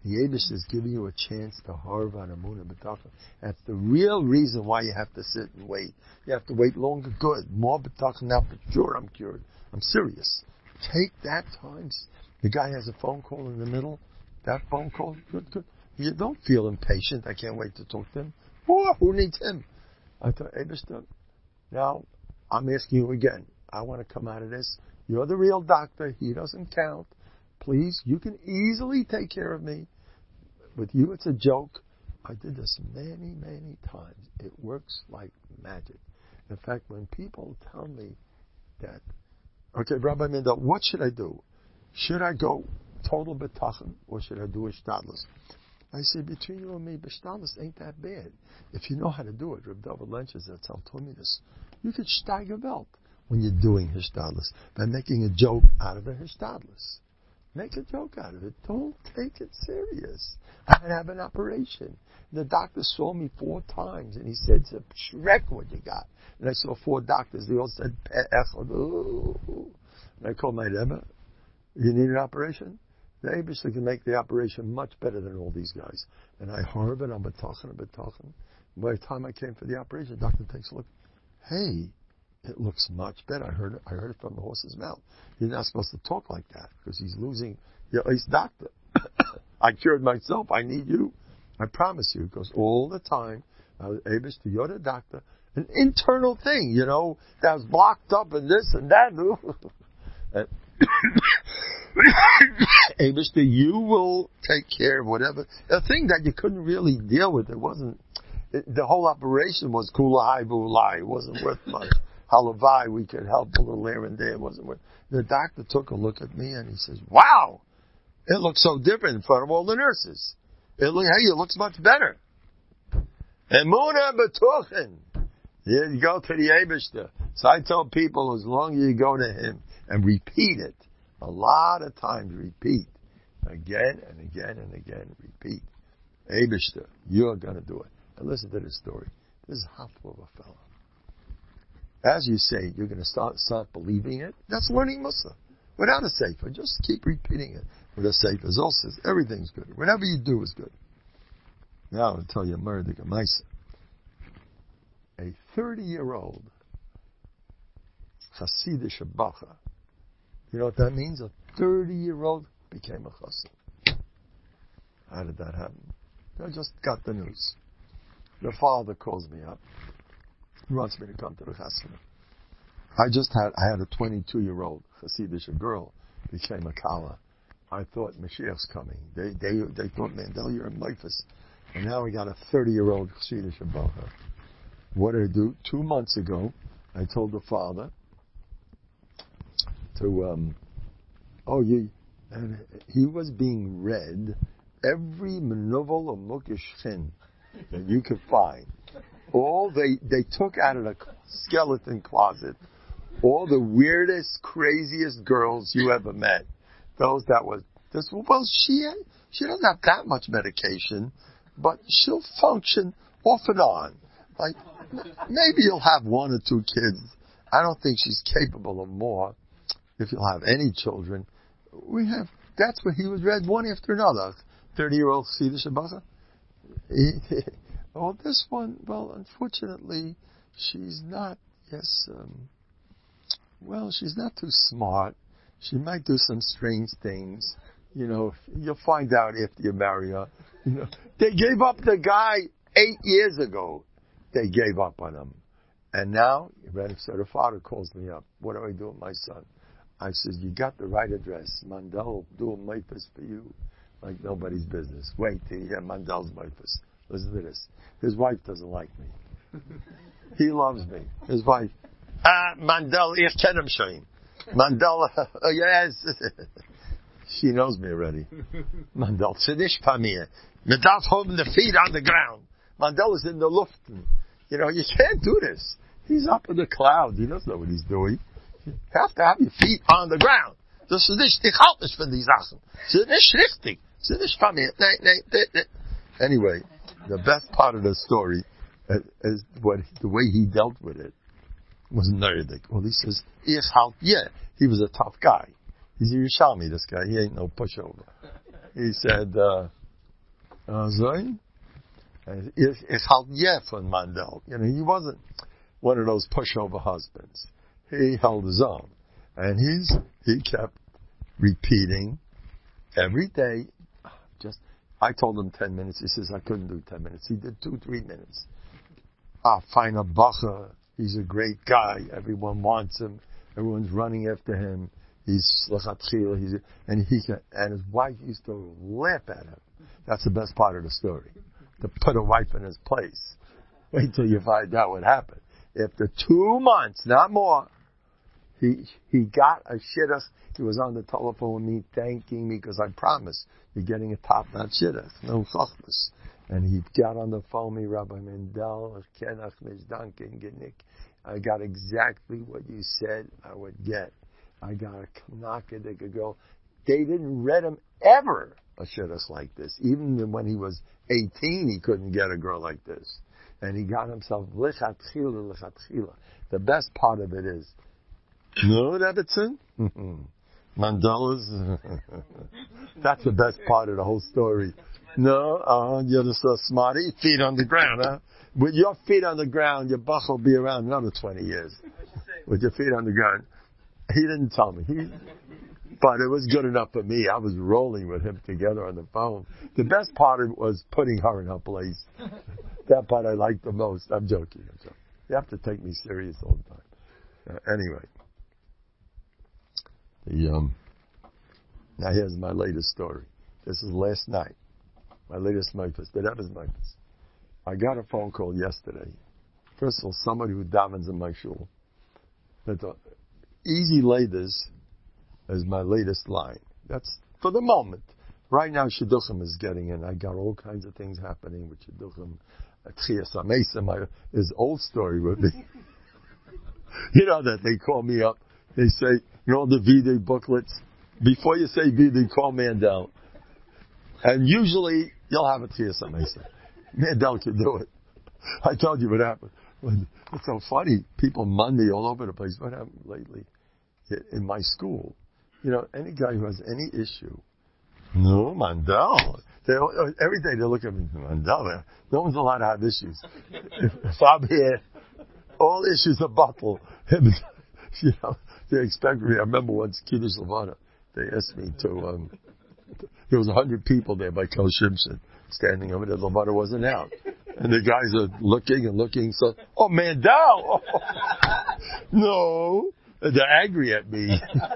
The Eibush is giving you a chance to harv on Amunah B'tachon. That's the real reason why you have to sit and wait. You have to wait longer. Good. More B'tachon now, for sure I'm cured. I'm serious. Take that time. The guy has a phone call in the middle. That phone call, good, good. You don't feel impatient. I can't wait to talk to him. Oh, who needs him? I thought, Eibush, now I'm asking you again. I want to come out of this. You're the real doctor. He doesn't count. Please, you can easily take care of me. With you, it's a joke. I did this many, many times. It works like magic. In fact, when people tell me that, okay, Rabbi Mendel, what should I do? Should I go total betachon or should I do ishtadlus? I say, between you and me, ishtadlus ain't that bad. If you know how to do it, Reb David Lynch has told me this. You could steiger belt when you're doing hishtadlus by making a joke out of a hishtadlus. Make a joke out of it. Don't take it serious. I had to have an operation. The doctor saw me four times and he said, it's a shrek what you got. And I saw four doctors. They all said, and I called my Rebbe. You need an operation? The Eibush can make the operation much better than all these guys. And I harbored, I'm betachin, I'm betachin. By the time I came for the operation, the doctor takes a look. Hey, it looks much better. I heard it, I heard it from the horse's mouth. He's not supposed to talk like that because he's losing. Yeah, he's doctor. I cured myself. I need you. I promise you, because all the time, I was able to, you're the doctor. An internal thing, you know, that was blocked up and this and that. and Eibush, you will take care of whatever. A thing that you couldn't really deal with. It wasn't, it, the whole operation was kulahai bulai. It wasn't worth much. Halavai, we could help a little here and there. It wasn't worth. The doctor took a look at me and he says, wow, it looks so different in front of all the nurses. It look, hey, it looks much better. Emunah b'tuchen. You go to the Eibush. So I tell people, as long as you go to him and repeat it, a lot of times repeat, again and again and again, repeat. Eibush, you're going to do it. And listen to this story. This is half of a fellow. As you say, you're going to start start believing it. That's learning Musa. Without a sefer, just keep repeating it. With a sefer, Zol says, everything's good. Whatever you do is good. Now I'll tell you a murder Gemaisa. A thirty-year-old Hasidic bacha. You know what that means? A thirty-year-old became a chassid. How did that happen? I just got the news. The father calls me up. He wants me to come to the chasana. I just had, I had a twenty-two-year-old Hasidic girl became a kala. I thought Mashiach's coming. They, they, they thought, Mandel, you're in Memphis. And now we got a thirty-year-old Hasidic bacha. What did I do? Two months ago, I told the father to, um, oh, you, and he was being read every menovel or mukishchin that you could find. All they, they took out of the skeleton closet all the weirdest, craziest girls you ever met. Those that was, this, well, she, she doesn't have that much medication, but she'll function off and on. Like, maybe you'll have one or two kids. I don't think she's capable of more. If you'll have any children, we have, that's what he was read one after another. thirty-year-old Hasidic bacha. Well, this one, well, unfortunately, she's not, yes, um, well, she's not too smart. She might do some strange things. You know, you'll find out after you marry her. You know, they gave up the guy eight years ago. They gave up on him. And now, so the father calls me up. What do I do with my son? I says, you got the right address. Mandel will do a mifus for you like nobody's business. Wait till you hear Mandel's mifus. Listen to this. His wife doesn't like me. He loves me. His wife, ah, Mandel, ich kenn him schon. Mandel, uh, yes. She knows me already. Mandel, tzedish pamir. Medaf holding the feet on the ground. Mandel is in the luft. You know, you can't do this. He's up in the clouds. He doesn't know what he's doing. You have to have your feet on the ground. Das ist nicht, ich halte nicht von die Sachen. Das ist nicht richtig. Das ist nicht von mir. Nee, nee, nee, nee. Anyway, the best part of the story is what the way he dealt with it was nerdig. Well, he says, ich halt, yeah, he was a tough guy. He's a Yerushalmi, this guy. He ain't no pushover. He said, uh, Also, it's halt yeah von Mandel. You know, he wasn't one of those pushover husbands. He held his own. And he's, he kept repeating every day. Just, I told him ten minutes. He says, I couldn't do ten minutes. He did two, three minutes. Ah, fine a bacher. He's a great guy. Everyone wants him. Everyone's running after him. He's lechatchila. He's, and he can, and his wife used to laugh at him. That's the best part of the story. To put a wife in his place. Wait till you find out what happened. After two months, not more, he he got a shidduch. He was on the telephone with me, thanking me because I promised you're getting a top-notch shidduch, no chachmas. And he got on the phone with me, Rabbi Mendel, Kenach Mizdankin, Genik. I got exactly what you said I would get. I got a knocka that could go. They didn't read him ever a shidduch like this. Even when he was eighteen, he couldn't get a girl like this. And he got himself lichatchila, lichatchila. The best part of it is, no, Rebbetzin? Mandela's. That's the best part of the whole story. No, uh, you're just so smarty. Feet on the ground, huh? With your feet on the ground, your buck will be around another twenty years. With your feet on the ground. He didn't tell me. He, but it was good enough for me. I was rolling with him together on the phone. The best part of it was putting her in her place. That part I liked the most. I'm joking. I'm joking. You have to take me serious all the time. Uh, anyway. The, um, now here's my latest story. This is last night. My latest Memphis. But that was Memphis. I got a phone call yesterday. First of all, somebody who davens in my shul. That the easy ladies is my latest line. That's for the moment. Right now, Shidduchim is getting in. I got all kinds of things happening with Shidduchim. Tchias HaMesa, my his old story with me. You know that they call me up. They say, you know, the V-Day booklets. Before you say V-Day, call Mandel. And usually, you'll have a Tchias HaMesa. Mandel can do it. I told you what happened. It's so funny. People mun me all over the place. What happened lately in my school? You know, any guy who has any issue, no, Mandel. They, every day they look at me, Mandel. No one's allowed to have issues. If, if I'm here, all issues are bottled. You know, they expect me. I remember once Kiddush Levana, they asked me to. Um, there was a hundred people there by Kel Shimshon standing over there. Levana wasn't out, and the guys are looking and looking. So, oh, Mandel. Oh. No, and they're angry at me.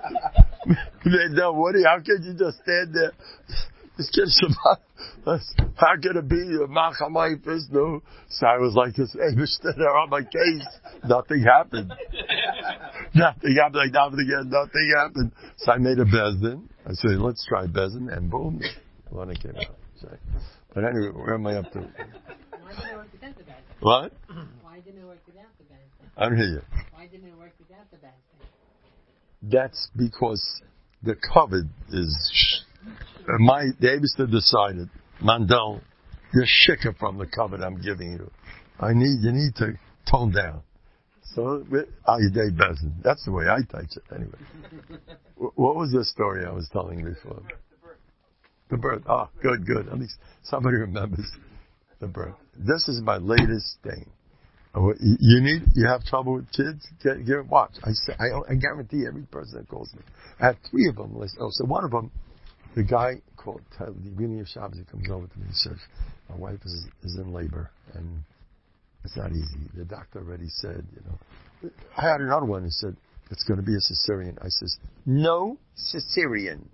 Mandel, what? How can you just stand there? This kid Shabbat. How can it be a Machamai no? So I was like this, hey, Mister They're on my case. Nothing happened. Nothing happened. Like nothing again. Nothing happened. So I made a Bezdin. I said, let's try Bezdin, and boom, one came out. So, but anyway, where am I up to? Why didn't it work without the bad thing? What? Why didn't it work without the bad thing? I don't hear you. Why didn't it work without the bad thing? That's because the COVID is. Uh, my the Abishter decided, Mandel, you're shikker from the cover I'm giving you. I need you need to tone down. So Ayidei Bezin. That's the way I teach it anyway. What was the story I was telling before? The birth. Ah, oh, good, good. At least somebody remembers the birth. This is my latest thing. You need, you have trouble with kids? Get, get watch. I say, I, I guarantee every person that calls me. I have three of them. Oh, so one of them. The guy called, the beginning of Shabbos, he comes over to me and says, my wife is, is in labor, and it's not easy. The doctor already said, you know. I had another one who said, it's going to be a cesarean. I says, no cesarean.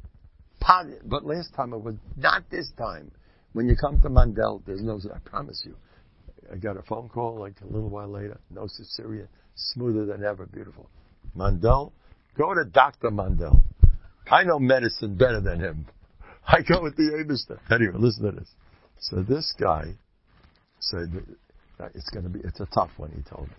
But last time it was, not this time. When you come to Mandel, there's no, I promise you. I got a phone call like a little while later, no cesarean, smoother than ever, beautiful. Mandel, go to Doctor Mandel. I know medicine better than him. I go with the Abishter. Anyway, listen to this. So this guy said, it's going to be, it's a tough one, he told me.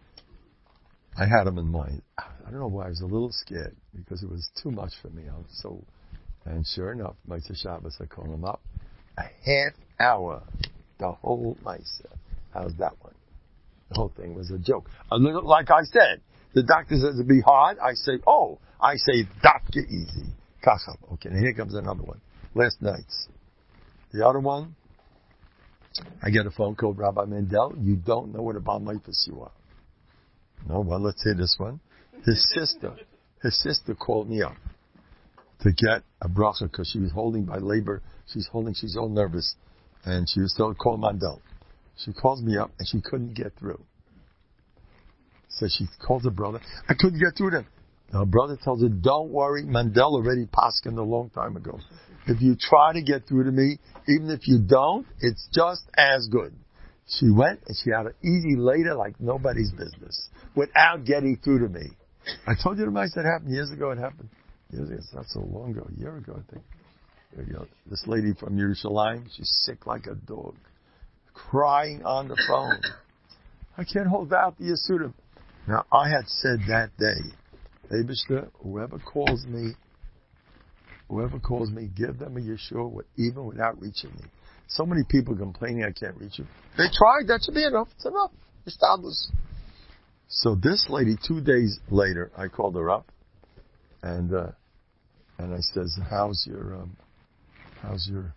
I had him in mind. I don't know why, I was a little scared because it was too much for me. I was so, and sure enough, Mitzvah Shabbos, I call him up. A half hour, the whole Mitzvah. How's that one? The whole thing was a joke. Like I said, the doctor says it'd be hard. I say, oh, I say, Dafka easy. Kacham. Okay, and here comes another one. Last night's. The other one, I get a phone call, Rabbi Mendel, you don't know what a Baal Mifus you are. No, well, let's hear this one. His sister, his sister called me up to get a bracha because she was holding by labor. She's holding, she's all nervous. And she was told, call Mandel. She calls me up and she couldn't get through. So she calls her brother. I couldn't get through to him. Her brother tells her, don't worry, Mandel already paskined a long time ago. If you try to get through to me, even if you don't, it's just as good. She went and she had an easy later like nobody's business without getting through to me. I told you the mice that happened years ago. It happened years ago. It's not so long ago. A year ago, I think. There you go. This lady from Yerushalayim, she's sick like a dog, crying on the phone. I can't hold out the Yisurim. Now, I had said that day, Eibishter, whoever calls me, whoever calls me, give them a Yeshua with, even without reaching me. So many people complaining I can't reach you. They tried. That should be enough. It's enough. Established. So this lady, two days later, I called her up, and uh, and I says, "How's your um, how's your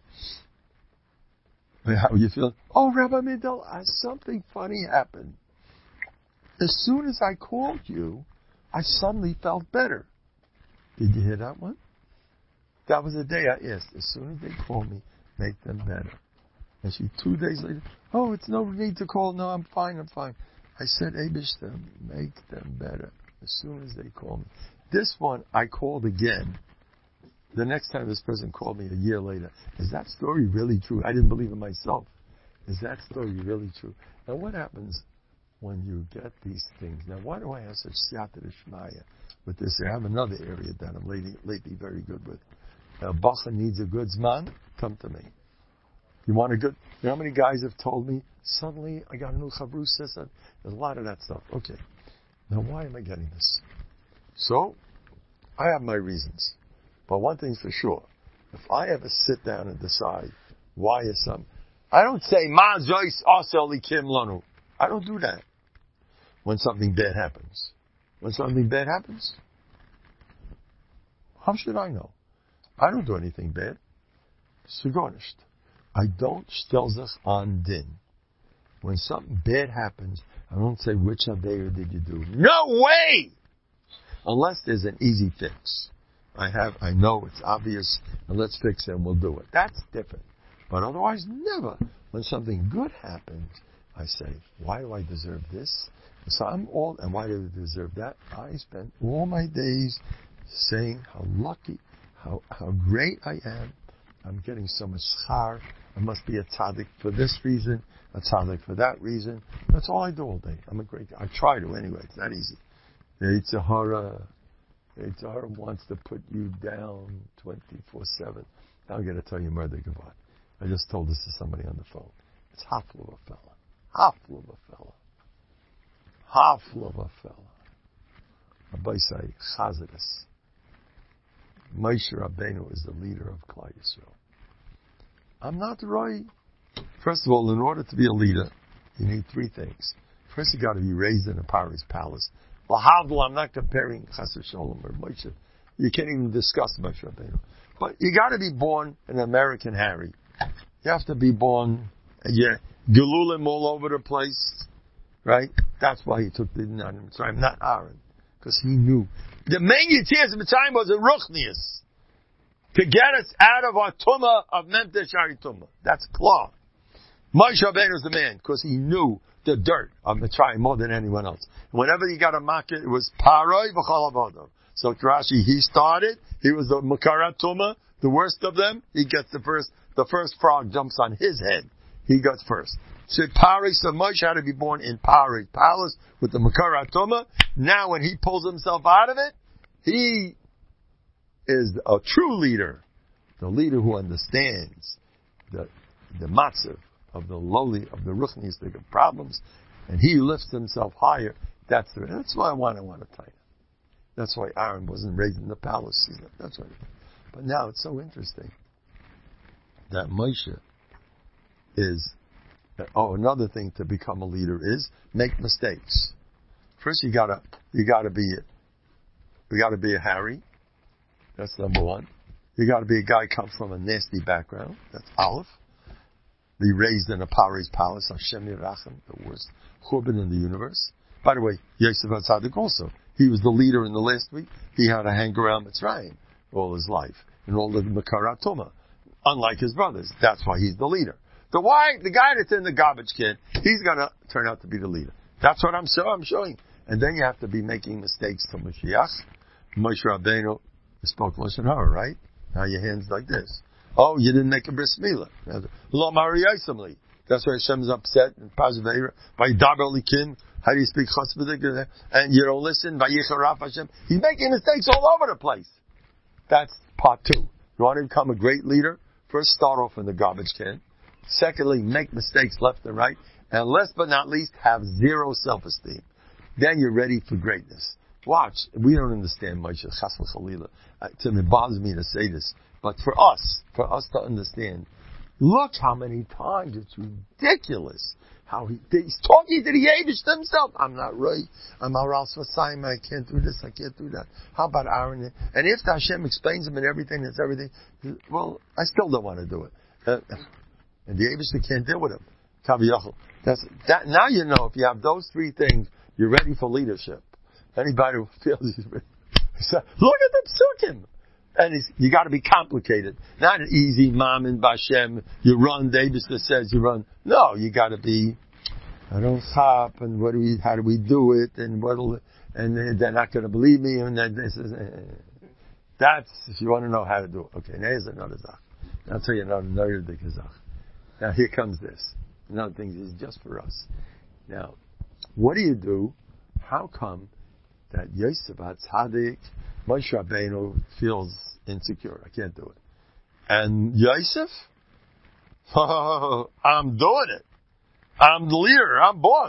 how are you feeling?" Oh, Rabbi Mendel, uh, something funny happened. As soon as I called you, I suddenly felt better. Did you hear that one? That was the day I asked. As soon as they call me, make them better. And she, two days later, oh, it's no need to call. No, I'm fine, I'm fine. I said, Eibishter, make them better as soon as they call me. This one, I called again. The next time this person called me a year later, is that story really true? I didn't believe it myself. Is that story really true? Now, what happens when you get these things? Now, why do I have such siyata d'shmaya with this? I have another area that I'm lately, lately very good with. A bacha needs a good zman, come to me. You want a good, you know how many guys have told me, suddenly I got a new chavrusa, there's a lot of that stuff. Okay. Now why am I getting this? So, I have my reasons. But one thing's for sure, if I ever sit down and decide why is something, I don't say, Ma zois aseli kim lanu. I don't do that when something bad happens. When something bad happens, how should I know? I don't do anything bad. Sigonisht. I don't stel sich on din. When something bad happens, I don't say, which Aveira did you do? No way! Unless there's an easy fix. I have, I know it's obvious, and let's fix it and we'll do it. That's different. But otherwise, never. When something good happens, I say, why do I deserve this? So I'm all, and why do I deserve that? I spent all my days saying how lucky, how, how great I am. I'm getting so much schar. I must be a tzaddik for this reason, a tzaddik for that reason. That's all I do all day. I'm a great guy. I try to anyway. It's not easy. The Yetzer Hara, the Yetzer Hara wants to put you down twenty-four seven. Now I'm going to tell you murder Gavad. I just told this to somebody on the phone. It's haflu of a fella. Haflu of a fella. Haflu of a fella. Rabbi say, Chazidus. Moshe Rabbeinu is the leader of Klal Yisrael. I'm not right. First of all, in order to be a leader, you need three things. First, you got to be raised in a Pharaoh's palace. L'havdil, I'm not comparing Chassid Shalom or Moshe. You can't even discuss Moshe Rabbeinu. But you got to be born an American Harry. You have to be born, yeah, Gelulim all over the place, right? That's why he took the Mitzrayim, not Aaron, because he knew. The main Yetzias of Mitzrayim was a Ruchnius, to get us out of our tumah of Memtesh Shari Tumah. That's Klah. Moshe Rabbeinu was the man, because he knew the dirt of Mitzrayim more than anyone else. And whenever he got a market, it was Paroi v'chol avodo. So Rashi, he started, he was the Makarat Tumah, the worst of them, he gets the first, the first frog jumps on his head. He goes first. So Pari, so Moshe had to be born in Pari's palace with the Makarat Tumah. Now when he pulls himself out of it, he is a true leader. The leader who understands the, the matzav of the lowly, of the ruchnistic problems, and he lifts himself higher. That's the, that's why I want, I want to tell you. That's why Aaron wasn't raised in the palace. That's why. But now it's so interesting that Moshe is, oh, another thing to become a leader is make mistakes. First, you gotta, you gotta be, you gotta be a Harry. That's number one. You got to be a guy come from a nasty background. That's Aleph. Be raised in a Pari's palace, Hashem Yirachem, the worst churban in the universe. By the way, Yosef HaTzadik also. He was the leader in the last week. He had to hang around Mitzrayim all his life and all the Makarat Tumah. Unlike his brothers. That's why he's the leader. The why, the guy that's in the garbage can, he's gonna turn out to be the leader. That's what I'm showing, I'm showing. And then you have to be making mistakes to Mashiach. Moshe Rabbeinu spoke Lashon Hara, right? Now your hands like this. Oh, you didn't make a bris milah. Lo mariyasamli. That's why Hashem's upset in Pazveira. By Daber Likin. How do you speak chasvadik? And you don't listen. Vayicharaf Hashem. He's making mistakes all over the place. That's part two. You want to become a great leader? First, start off in the garbage can. Secondly, make mistakes left and right. And last but not least, have zero self-esteem. Then you're ready for greatness. Watch. We don't understand Moshe. Chas v'chalila. It bothers me to say this. But for us, for us to understand, look how many times it's ridiculous. How he, he's talking to the Abish himself. I'm not right. I'm Aral Svasayim. I can't do this. I can't do that. How about Aaron? And if Hashem explains him and everything, that's everything. Well, I still don't want to do it. Uh, and the Abish can't deal with him. That's that. Now you know if you have those three things, you're ready for leadership. Anybody who feels he's ready, so, look at the psukim. And it's, you got to be complicated. Not an easy mom and Bashem. You run. Davis that says you run. No, you got to be. I don't stop. And what do we? How do we do it? And what'll? And they're not going to believe me. And then this is. That's if you want to know how to do it. Okay, now here's another zach. I'll tell you another another zach. Now here comes this. Another thing is just for us. Now, what do you do? How come that Yosef HaTzadik, Moshe Rabbeinu feels insecure? I can't do it. And Yosef? Oh, I'm doing it. I'm the leader. I'm boss.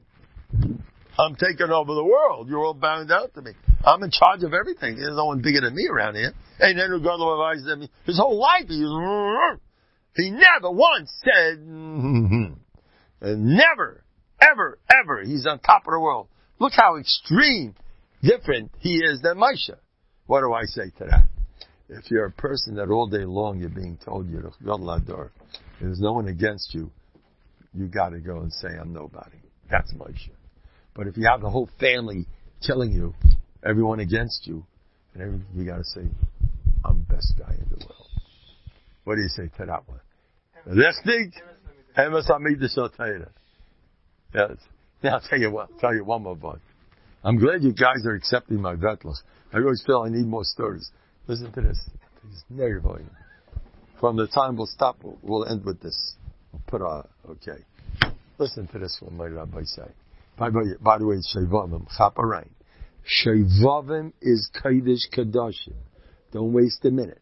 I'm taking over the world. You're all bound out to me. I'm in charge of everything. There's no one bigger than me around here. And then me. His whole life, he, he never once said, and never, ever, ever, he's on top of the world. Look how extreme, different he is than Moshe. What do I say to that? If you're a person that all day long you're being told you're the Gadol, there's no one against you, you got to go and say, I'm nobody. That's Moshe. But if you have the whole family killing you, everyone against you, and everything, you got to say, I'm the best guy in the world. What do you say to that one? Richtig? Emes Hamikdash Shel Torah. Yes. Now I'll tell you what. I'll tell you one more one. I'm glad you guys are accepting my vetlach. I always feel I need more stories. Listen to this. It's very volume. From the time we'll stop, we'll, we'll end with this. We'll put a, okay. Listen to this one, my rabbi say. By, by, by the way, it's Shevavim, Chaparain. Shevavim is Kodesh Kadashim. Don't waste a minute.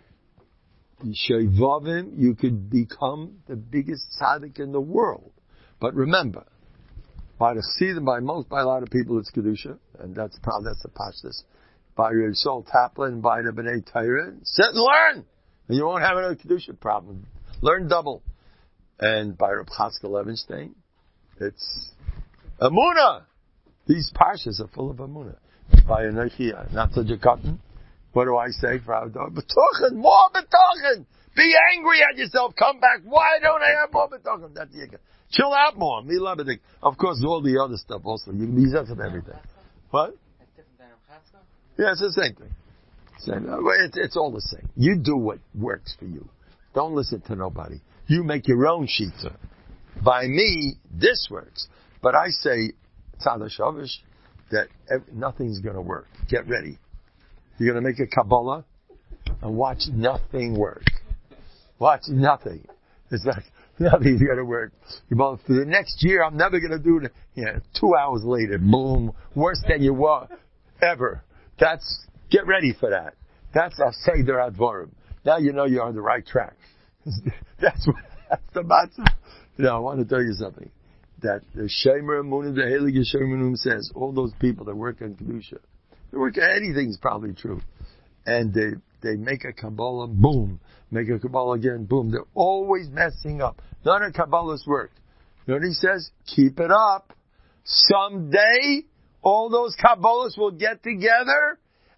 Shevavim, you could become the biggest tzaddik in the world. But remember, by the season, by most, by a lot of people, it's Kedusha, and that's probably, that's the pashtus. By your soul Taplin, by the B'nai Torah, sit and learn! And you won't have another Kedusha problem. Learn double. And by Reb Chatzkel Levenstein, it's Amunah! These parshas are full of Amunah. By Anochi, not such a cotton. What do I say for our dog? B'tochen, more b'tochen! Be angry at yourself, come back, why don't I have more b'tochen? That's the chill out more. Me love it. Of course, all the other stuff also. You can be of everything. What? Yeah, it's the same thing. Same. It's, it's all the same. You do what works for you. Don't listen to nobody. You make your own shita. By me, this works. But I say, tzad shavish, that every, nothing's going to work. Get ready. You're going to make a Kabbalah and watch nothing work. Watch nothing. It's like, nothing's going to work. For the next year, I'm never going to do it. Yeah, two hours later, boom, worse than you were ever. That's, get ready for that. That's a Seder Advarim. Now you know you're on the right track. that's what, that's the matzah. You know, I want to tell you something. That the Shemer Amunah, the Heilige Shemer Amunah says, all those people that work on Kedusha, they work on anything's probably true. And they, they make a Kabbalah, boom. Make a Kabbalah again, boom. They're always messing up. None of Kabbalah's work. You know what he says? Keep it up. Someday, all those Kabbalahs will get together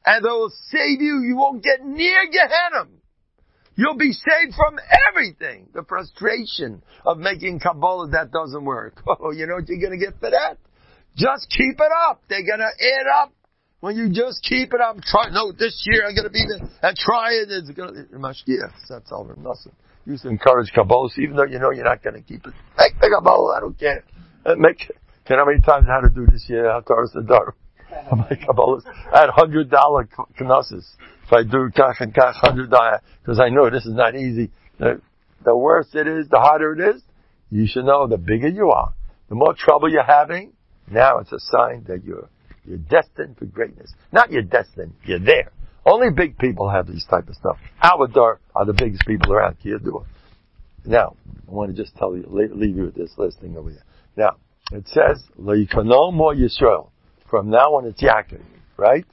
and they will save you. You won't get near Gehenna. You'll be saved from everything. The frustration of making Kabbalah that doesn't work. Oh, you know what you're going to get for that? Just keep it up. They're going to add up. When you just keep it up, try, no, this year I'm going to be there, and try it, it's going to, Mashgiach, that's all or nothing. You used to encourage Kabbalah, even though you know you're not going to keep it. Make the Kabbalah, I don't care. Uh, make, you know how many times I had to do this year, how to the Dar. My Kabbalah, I had one hundred dollars knesses. If I do kach and kach, one hundred dollars, because I know this is not easy. The, the worse it is, the harder it is, you should know the bigger you are. The more trouble you're having, now it's a sign that you're You're destined for greatness. Not you're destined, you're there. Only big people have these type of stuff. Alvadar are the biggest people around. Kiyadua. Now, I want to just tell you, leave you with this listing over here. Now, it says, Lo yikano more Yisrael. From now on it's Yaakov, right?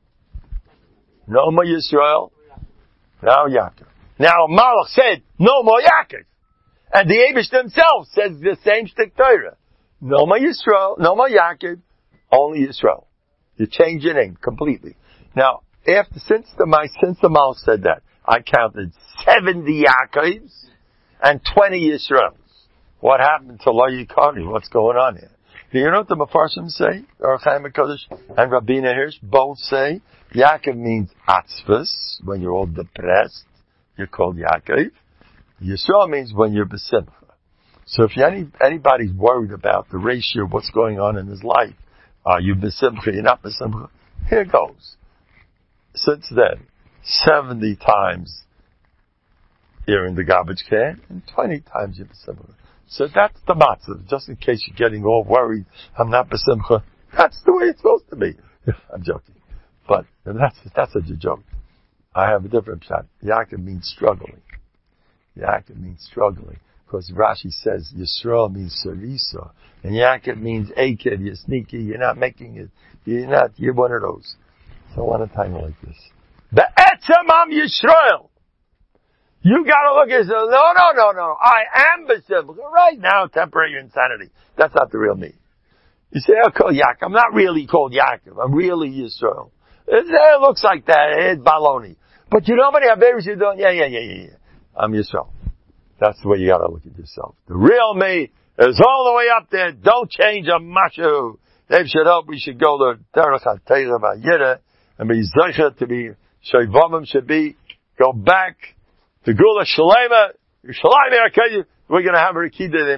No more Yisrael. Now Yaakov. Now Malach said, no more Yaakov. And the Abish themselves says the same shtick Torah. No more Yisrael, no more Yaakov. Only Yisrael. You change your name completely. Now, after since the since the Malach said that, I counted seventy Yaakovs and twenty Yisraels. What happened to Lo Yikani? What's going on here? Do you know what the Mefarshim say? Or Chaim HaKadosh and Rabbeinu Hirsch both say Yaakov means atzvus, when you're all depressed, you're called Yaakov. Yisrael means when you're besimcha. So if any anybody's worried about the ratio of what's going on in his life, are you besimcha, you're not besimcha? Here goes. Since then, seventy times you're in the garbage can, and twenty times you're besimcha. So that's the matzah. Just in case you're getting all worried, I'm not besimcha. That's the way it's supposed to be. I'm joking. But that's, that's such a joke. I have a different shot. Yaakov means struggling. Yaakov means struggling. Because Rashi says Yisrael means Sarisa, and Yaakov means Aked, you're sneaky, you're not making it, you're not, you're one of those. So I want to tell you like this. Be'etzem am Yisrael. You gotta look at yourself, no, no, no, no, I am Besimcha. Right now, temporary insanity. That's not the real me. You say, I'll call Yaakov. I'm not really called Yaakov. I'm really Yisrael. It, it looks like that. It's baloney. But you know how many Averis you're doing? Yeah, yeah, yeah, yeah, yeah. I'm Yisrael. That's the way you gotta look at yourself. The real me is all the way up there. Don't change a mashu. They should hope we should go to Derech HaTeira Vayira and be Zeicha to be, Shevavim should be, go back to Gula Shalema. We're gonna have a Rikidah